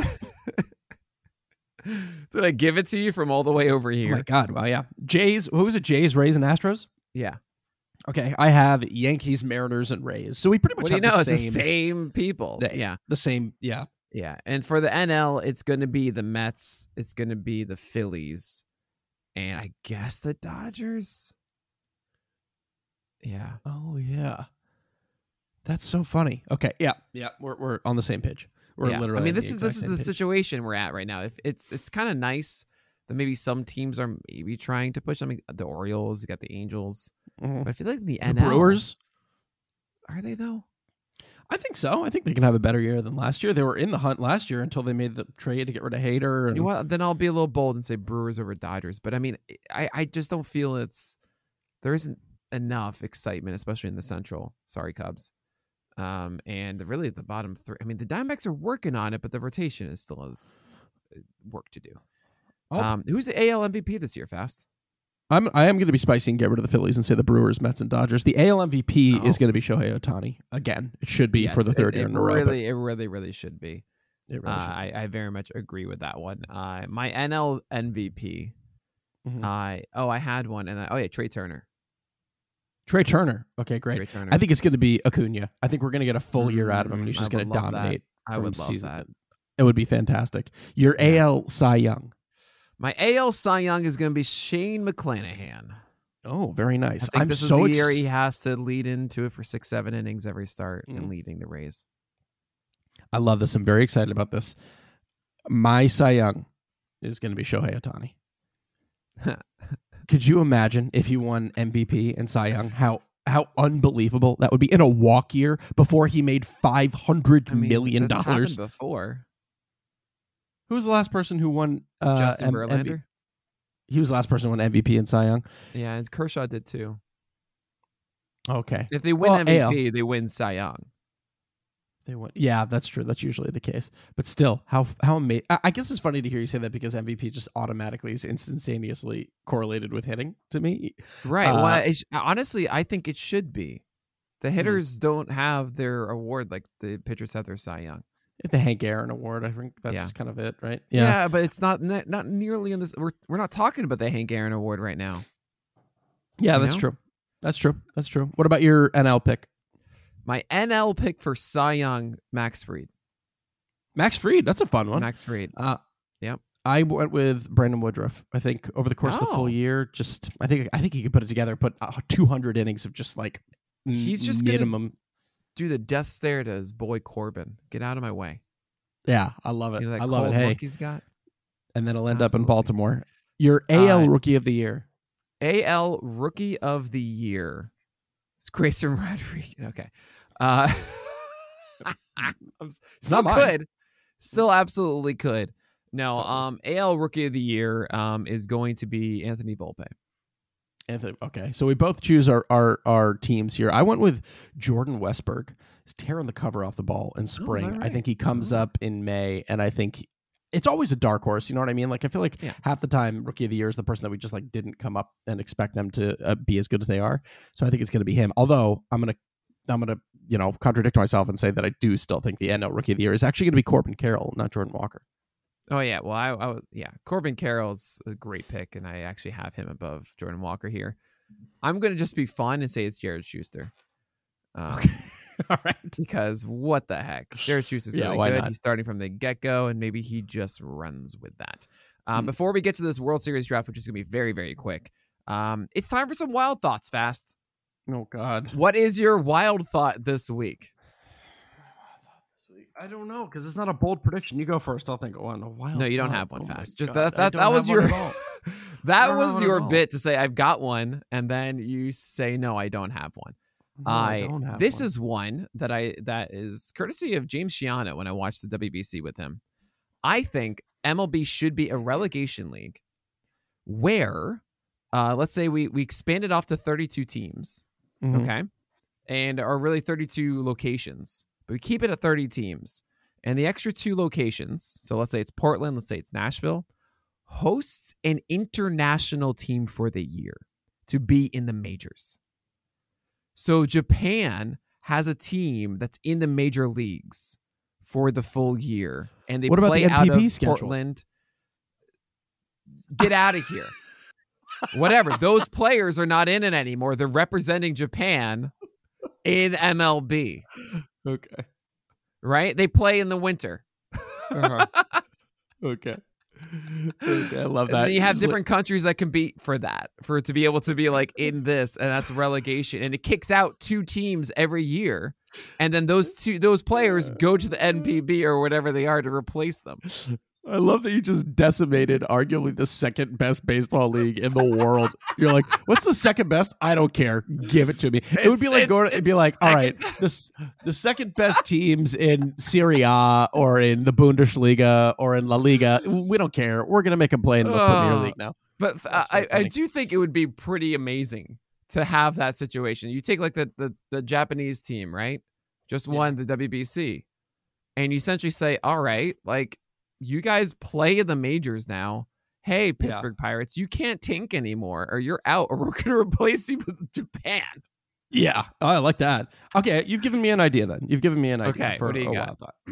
Did I give it to you from all the way over Oh here? my God. Well, yeah. Jays. Who was it? Jays, Rays, and Astros? Yeah. Okay. I have Yankees, Mariners, and Rays. So we pretty much What do you have know? the It's same. the same people. the- yeah. The same. Yeah. Yeah. And for the N L, it's going to be the Mets. It's going to be the Phillies. And I guess the Dodgers. Yeah. Oh, yeah. That's so funny. Okay. Yeah. Yeah. We're, we're on the same page. We're Yeah. literally I mean, on the this is exact this is same the page. situation we're at right now. If it's it's kind of nice that maybe some teams are maybe trying to push. I mean, the Orioles, you got the Angels, Mhm. but I feel like the, The N L, Brewers. are they though? I think so. I think they can have a better year than last year. They were in the hunt last year until they made the trade to get rid of Hader. And You know what? Then I'll be a little bold and say Brewers over Dodgers. But I mean, I I just don't feel it's there isn't enough excitement, especially in the Central. Sorry, Cubs. Um, and really at the bottom three. I mean, the Diamondbacks are working on it, but the rotation is still has work to do. Oh. Um, who's the A L M V P this year, Fast? I'm I am going to be spicy and get rid of the Phillies and say the Brewers, Mets, and Dodgers. The A L M V P Oh. is going to be Shohei Ohtani again. It should be Yes, for the third it, year it in a row. Really, it really, really should be. It really Uh, should be. I, I very much agree with that one. Uh, my N L M V P. Mhm. I oh, I had one, and I, oh yeah, Trey Turner. Trey Turner. Okay, great. Trey Turner. I think it's going to be Acuna. I think we're going to get a full year out of him, and he's Mm, just I going to would love that. dominate. I from would love season. that. It would be fantastic. Your A L Cy Young. My A L Cy Young is going to be Shane McClanahan. Oh, very nice. I think I'm this so is the year ex- he has to lead into it for six, seven innings every start Mm. and leading the Rays. I love this. I'm very excited about this. My Cy Young is going to be Shohei Ohtani. Could you imagine if he won M V P and Cy Young? How how unbelievable that would be in a walk year before he made five hundred I mean, million that's happened dollars. before. Who was the last person who won? Uh, Justin M- Verlander. M V P? He was the last person who won M V P and Cy Young. Yeah, and Kershaw did too. Okay, If they win Well, M V P, A L. they win Cy Young. they won. Yeah, that's true. That's usually the case. But still, how how amazing! I guess it's funny to hear you say that because M V P just automatically is instantaneously correlated with hitting to me. Right. Uh, well, it's, honestly, I think it should be. The hitters don't have their award like the pitchers have their Cy Young. The Hank Aaron Award, I think that's Yeah. kind of it, right? Yeah, but it's not ne- not nearly in this. We're we're not talking about the Hank Aaron Award right now. yeah, You that's know? true. That's true. That's true. What about your N L pick? My N L pick for Cy Young, Max Fried. Max Fried. That's a fun one. Max Fried. Uh, Yep. I went with Brandon Woodruff. I think over the course of the Oh. full year, just I think I think he could put it together. Put uh, two hundred innings of just like m- He's just gonna- minimum. Do the death stare to his boy Corbin. Get out of my way. Yeah, I love it. You know that I love it. cold Hey, look he's got. and then he'll end up in Absolutely. Baltimore. Your A L Uh, Rookie of the Year. A L Rookie of the Year. It's Grayson Rodriguez. Okay. Uh, I'm, s- still not mine. could. Still absolutely could. No, um, A L Rookie of the Year um, is going to be Anthony Volpe. Anthony, okay, so we both choose our, our our teams here. I went with Jordan Westberg. He's tearing the cover off the ball in spring. I right? think he comes Oh. up in May, and I think it's always a dark horse. You know what I mean? Like I feel like Yeah. half the time, Rookie of the Year is the person that we just like didn't come up and expect them to uh, be as good as they are. So I think it's going to be him. Although I'm gonna I'm gonna you know contradict myself and say that I do still think the N L Rookie of the Year is actually going to be Corbin Carroll, not Jordan Walker. Oh yeah, well I, I was- yeah, Corbin Carroll's a great pick, and I actually have him above Jordan Walker here. I'm gonna just be fun and say it's Jared Schuster. Um, All right. because what the heck, Jared Schuster's Yeah, really why good. not? He's starting from the get go, and maybe he just runs with that. Um, Hmm. Before we get to this World Series draft, which is gonna be very very quick, um, it's time for some wild thoughts. Fast. Oh God. What is your wild thought this week? I don't know because it's not a bold prediction. You go first. I'll think of one. A wild No, you don't thought. have one. Oh my Fast. Just God. that I that, don't that have was one your at all. that I don't was have one your at all. bit to say I've got one, and then you say no, I don't have one. No, I I don't have this one. is one that I that is courtesy of James Shiano when I watched the W B C with him. I think M L B should be a relegation league where, uh, let's say we we expand it off to thirty-two teams, Mhm. okay, and are really thirty-two locations, but we keep it at thirty teams, and the extra two locations. So let's say it's Portland, let's say it's Nashville, hosts an international team for the year to be in the majors. So Japan has a team that's in the major leagues for the full year, and they What about play the out N P B of schedule? Portland. Get out of here. Whatever. Those players are not in it anymore. They're representing Japan in M L B, Okay. right? They play in the winter. Uh-huh. okay. Okay. I love And that. then you have Just like- different countries that compete for that, for it to be able to be like in this, and that's relegation. And it kicks out two teams every year. And then those two those players go to the N P B or whatever they are to replace them. I love that you just decimated arguably the second best baseball league in the world. You're like, what's the second best? I don't care. Give it to me. It would be like It's- going. it's It'd be like, all right, this the second best teams in Serie A or in the Bundesliga or in La Liga. We don't care. We're gonna make them play in the Premier Ugh. League now. But so I, I funny. do think it would be pretty amazing to have that situation. You take like the the, the Japanese team, right? Just Yeah. won the W B C. And you essentially say, all right, like you guys play the majors now. Hey, Pittsburgh yeah. Pirates, you can't tank anymore or you're out or we're going to replace you with Japan. Yeah, oh, I like that. Okay, you've given me an idea then. You've given me an idea okay, for what do you a got? wild thought.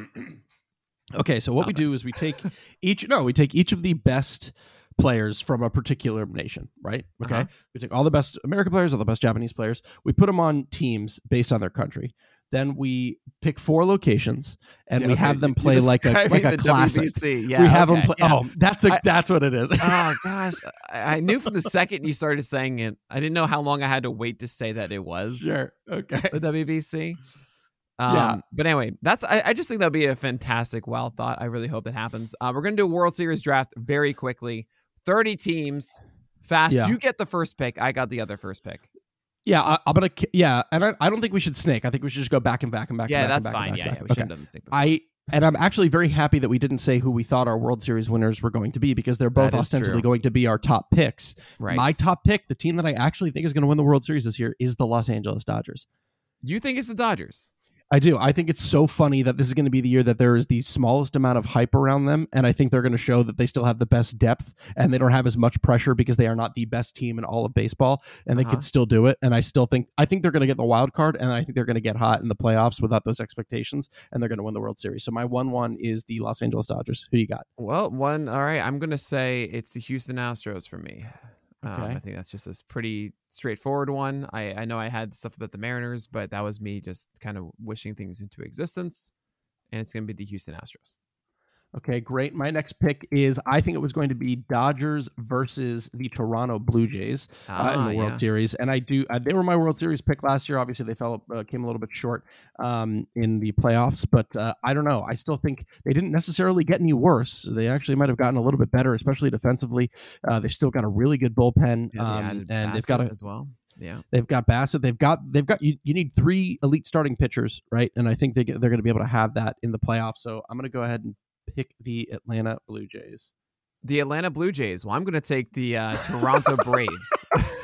Okay, so Stop what we it. do is we take each no, we take each of the best players from a particular nation, right? Okay. Uh-huh. We take all the best American players, all the best Japanese players. We put them on teams based on their country. Then we pick four locations and Yeah, we okay. have them You're play like a like a the classic. W B C. Yeah, we have okay, them play. yeah. Oh, that's a I- that's what it is. Oh gosh, I I knew from the second you started saying it. I didn't know how long I had to wait to say that it was Sure. Okay. the W B C. Um, Yeah. But anyway, that's I, I just think that'd be a fantastic wild thought. I really hope that happens. Uh, we're gonna do a World Series draft very quickly. thirty teams, fast. Yeah. You get the first pick. I got the other first pick. Yeah, I, I'm gonna. Yeah, and I, I don't think we should snake. I think we should just go back and back and back. Yeah, and back that's and back fine. And back Yeah, and yeah, we back. shouldn't Okay. have mistake. before. I and I'm actually very happy that we didn't say who we thought our World Series winners were going to be because they're both That is ostensibly true. going to be our top picks. Right. My top pick, the team that I actually think is going to win the World Series this year, is the Los Angeles Dodgers. You think it's the Dodgers? I do. I think it's so funny that this is going to be the year that there is the smallest amount of hype around them, and I think they're going to show that they still have the best depth and they don't have as much pressure because they are not the best team in all of baseball, and they Uh-huh. can still do it. And I still think I think they're going to get the wild card, and I think they're going to get hot in the playoffs without those expectations, and they're going to win the World Series. So my one one is the Los Angeles Dodgers. Who do you got? Well, one. All right. I'm gonna say it's the Houston Astros for me. Um, Okay. I think that's just this pretty straightforward one. I, I know I had stuff about the Mariners, but that was me just kind of wishing things into existence. And it's going to be the Houston Astros. Okay, great. My next pick is I think it was going to be Dodgers versus the Toronto Blue Jays uh, in Ah, the World yeah. Series, and I do. Uh, they were my World Series pick last year. Obviously, they fell uh, came a little bit short um, in the playoffs, but uh, I don't know. I still think they didn't necessarily get any worse. They actually might have gotten a little bit better, especially defensively. Uh, they've still got a really good bullpen, Yeah, they um, added and they've Bassett got a as well. Yeah. They've got Bassett. They've got they've got you. You need three elite starting pitchers, right? And I think they get, they're going to be able to have that in the playoffs. So I'm going to go ahead and pick the Atlanta Blue Jays. The Atlanta Blue Jays. Well, I'm going to take the uh, Toronto Braves.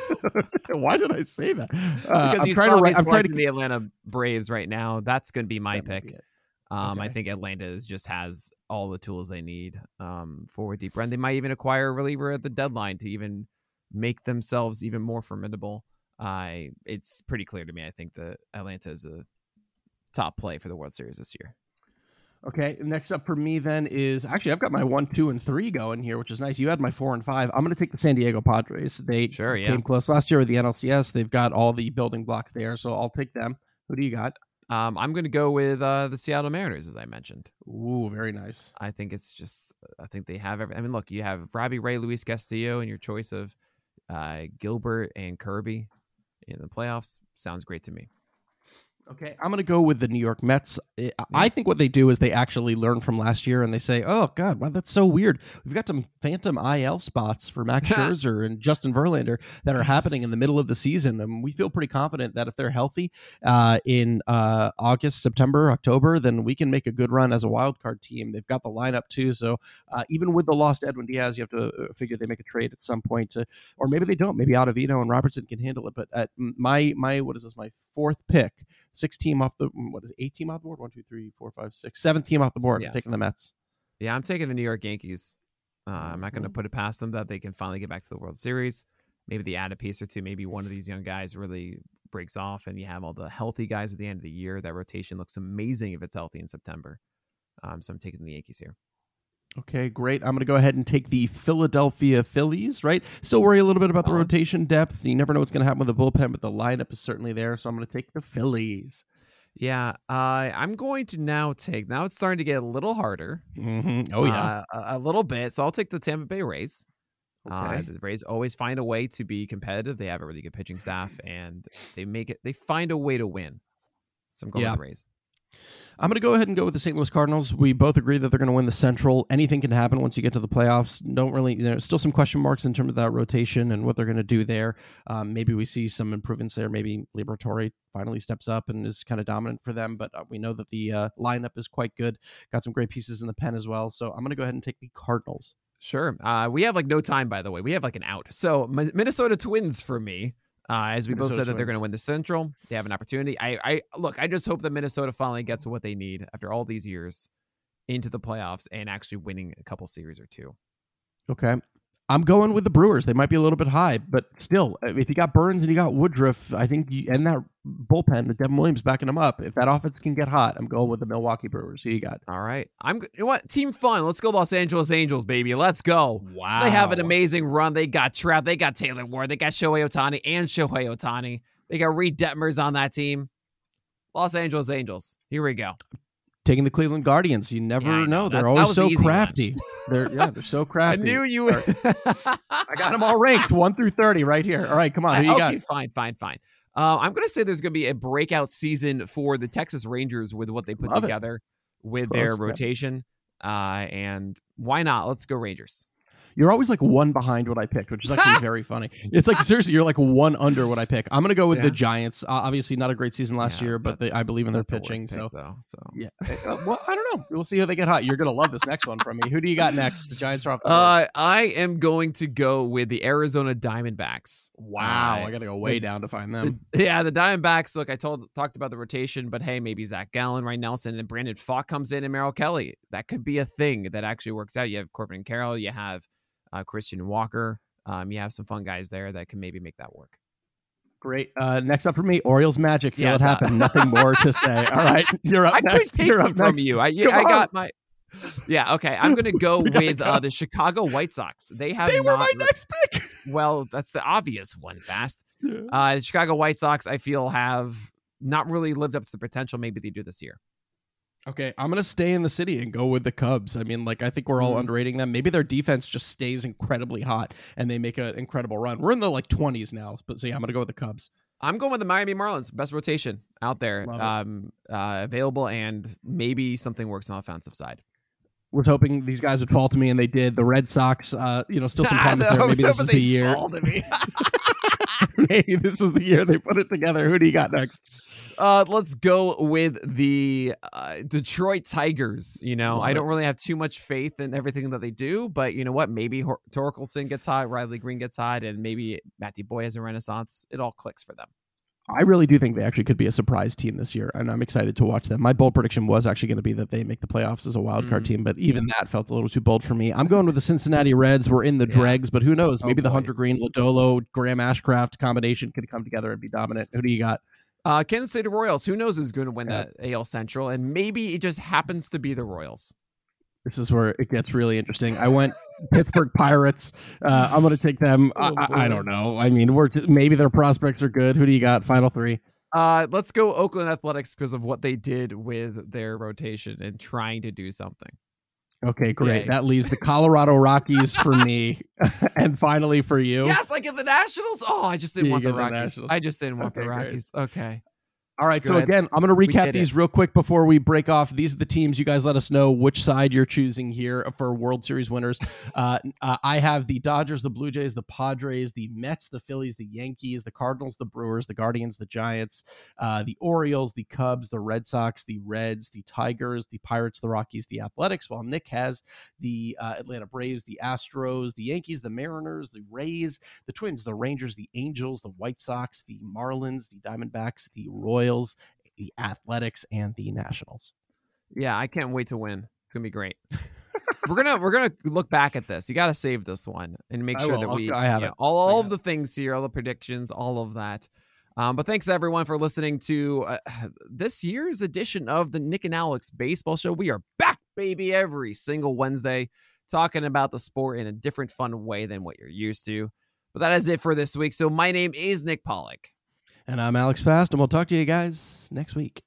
Why did I say that? Uh, because I'm you trying saw to me write. I'm trying selecting to. the Atlanta Braves right now. That's going to be my That might pick. be it. Um, I Okay. think Atlanta is just has all the tools they need um, for a deep run. They might even acquire a reliever at the deadline to even make themselves even more formidable. I it's pretty clear to me. I think that Atlanta is a top play for the World Series this year. Okay, next up for me then is actually I've got my one, two, and three going here, which is nice. You had my four and five. I'm going to take the San Diego Padres. They Sure, yeah. came close last year with the N L C S. They've got all the building blocks there, so I'll take them. Who do you got? Um, I'm going to go with uh, the Seattle Mariners, as I mentioned. Ooh, very nice. I think it's just, I think they have every, I mean, look, you have Robbie Ray, Luis Castillo, and your choice of uh, Gilbert and Kirby in the playoffs. Sounds great to me. Okay, I'm going to go with the New York Mets. I- I think what they do is they actually learn from last year and they say, oh, God, wow, that's so weird. We've got some phantom I L spots for Max Scherzer and Justin Verlander that are happening in the middle of the season. And we feel pretty confident that if they're healthy uh, in uh, August, September, October, then we can make a good run as a wild card team. They've got the lineup, too. So uh, even with the lost Edwin Diaz, you have to uh, figure they make a trade at some point. To, or maybe they don't. Maybe Ottavino and Robertson can handle it. But at my, my what is this, my fourth pick, six team off the what is it, eight team off the board? One, two, three, four, five, six, seventh team off the board. Yes. I'm taking the Mets. Yeah, I'm taking the New York Yankees. Uh, I'm not going to put it past them that they can finally get back to the World Series. Maybe they add a piece or two. Maybe one of these young guys really breaks off and you have all the healthy guys at the end of the year. That rotation looks amazing if it's healthy in September. Um, so I'm taking the Yankees here. Okay, great. I'm going to go ahead and take the Philadelphia Phillies, right? Still worry a little bit about the Uh-huh. rotation depth. You never know what's going to happen with the bullpen, but the lineup is certainly there. So I'm going to take the Phillies. Yeah, uh, I'm going to now take, now it's starting to get a little harder. Mm-hmm. Oh, yeah. Uh, a, a little bit. So I'll take the Tampa Bay Rays. Uh, Okay. the Rays always find a way to be competitive. They have a really good pitching staff and they make it, they find a way to win. So I'm going Yeah. with the Rays. I'm going to go ahead and go with the Saint Louis Cardinals. We both agree that they're going to win the Central. Anything can happen once you get to the playoffs. Don't really, there's still some question marks in terms of that rotation and what they're going to do there. Um, maybe we see some improvements there. Maybe Liberatore finally steps up and is kind of dominant for them. But uh, we know that the uh, lineup is quite good. Got some great pieces in the pen as well. So I'm going to go ahead and take the Cardinals. Sure. Uh, we have like no time, by the way. We have like an out. So Mi- Minnesota Twins for me. Uh, as we both Minnesota said that they're twins. going to win the Central, they have an opportunity. I, I look, I just hope that Minnesota finally gets what they need after all these years into the playoffs and actually winning a couple series or two. Okay. I'm going with the Brewers. They might be a little bit high, but still, if you got Burns and you got Woodruff, I think, you, and that bullpen with Devin Williams backing them up, if that offense can get hot, I'm going with the Milwaukee Brewers. Who you got? All right. I'm, you know what? Team fun. Let's go Los Angeles Angels, baby. Let's go. Wow. They have an amazing run. They got Trout. They got Taylor Ward. They got Shohei Ohtani and Shohei Ohtani. They got Reed Detmers on that team. Los Angeles Angels. Here we go. Taking the Cleveland Guardians. You never Yeah, I know. know. They're That- always that was so the easy one. crafty. They're yeah, they're so I crafty. knew you. I got them all ranked one through thirty right here. All right, come on. Who you okay, got? fine, fine, fine. Uh, I'm going to say there's going to be a breakout season for the Texas Rangers with what they put Love it. together with Close, their yeah. rotation. Uh, and why not? Let's go Rangers. You're always like one behind what I picked, which is actually very funny. It's like seriously, you're like one under what I pick. I'm gonna go with Yeah. the Giants. Uh, obviously, not a great season last Yeah, year, but they, that's- I believe in their that's the worst pitching. pick, So though, so yeah, Uh, well, I don't know. We'll see how they get hot. You're gonna love this next one from me. Who do you got next? The Giants are off. The board. Uh, I am going to go with the Arizona Diamondbacks. wow, Uh, I gotta go way down to find them. the- yeah, the Diamondbacks. Look, I told talked about the rotation, but hey, maybe Zach Gallen, Ryan Nelson, and Brandon Falk comes in, and Merrill Kelly. That could be a thing that actually works out. You have Corbin Carroll, you have uh, Christian Walker. Um, you have some fun guys there that can maybe make that work. Great. Uh, next up for me, Orioles Magic. Feel Yeah, it that- happen. Nothing more to say. All right, you're up I couldn't next. take You're them up from next. you. I, Come I on. got my. Yeah, okay. I'm gonna go We gotta with go. uh, the Chicago White Sox. They have They were not my next pick. well, that's the obvious one, Fast. Uh, the Chicago White Sox, I feel, have not really lived up to the potential maybe they do this year. Okay, I'm gonna stay in the city and go with the Cubs. I mean, like I think we're all Mhm. underrating them. Maybe their defense just stays incredibly hot and they make an incredible run. We're in the like twenties now, but so yeah, I'm gonna go with the Cubs. I'm going with the Miami Marlins, best rotation out there, Love it. um, uh, available, and maybe something works on the offensive side. Was hoping these guys would fall to me, and they did. The Red Sox, uh, you know, still some I promise there. know, Maybe this so is they the year. fall to me. Maybe this is the year they put it together. Who do you got next? Uh, let's go with the uh, Detroit Tigers. You know, Love I don't it. really have too much faith in everything that they do, but you know what? Maybe Hor- Torkelson gets hot, Riley Green gets hot, and maybe Matthew Boyd has a renaissance. It all clicks for them. I really do think they actually could be a surprise team this year, and I'm excited to watch them. My bold prediction was actually going to be that they make the playoffs as a wild card Mhm. team, but even that felt a little too bold for me. I'm going with the Cincinnati Reds. We're in the Yeah. dregs, but who knows? Oh, Maybe the boy. Hunter Green, Lodolo, Graham Ashcraft combination could come together and be dominant. Who do you got? Uh, Kansas City Royals. Who knows who's going to win Yeah. that A L Central, and maybe it just happens to be the Royals. This is where it gets really interesting. I went Pittsburgh Pirates. Uh, I'm going to take them. I, Oh, I, I boy. don't know. I mean, we're just, maybe their prospects are good. Who do you got? Final three. Uh, let's go Oakland Athletics because of what they did with their rotation and trying to do something. Okay, great. Yay. That leaves the Colorado Rockies for me, and finally for you. Yes, I get the Nationals. Oh, I just didn't You want the get the Rockies. Nationals. I just didn't want the Okay, great. Rockies. Okay. All right. So Good. again, I'm going to We recap did these it. real quick before we break off. These are the teams. You guys let us know which side you're choosing here for World Series winners. uh, uh, I have the Dodgers, the Blue Jays, the Padres, the Mets, the Phillies, the Yankees, the Cardinals, the Brewers, the Guardians, the Giants, uh, the Orioles, the Cubs, the Red Sox, the Reds, the Tigers, the Pirates, the Rockies, the Athletics. While Nick has the uh, Atlanta Braves, the Astros, the Yankees, the Mariners, the Rays, the Twins, the Rangers, the Angels, the White Sox, the Marlins, the Diamondbacks, the Royals, the Athletics, and the Nationals. Yeah, I can't wait to win. It's gonna be great. we're gonna we're gonna look back at this. You got to save this one and make I sure will. that I'll- we I have you it. know, all I all got of the things here, all the predictions, all of that. Um, but thanks everyone for listening to uh, this year's edition of the Nick and Alex Baseball Show. We are back, baby, every single Wednesday, talking about the sport in a different, fun way than what you're used to. But that is it for this week. So my name is Nick Pollock. And I'm Alex Fast, and we'll talk to you guys next week.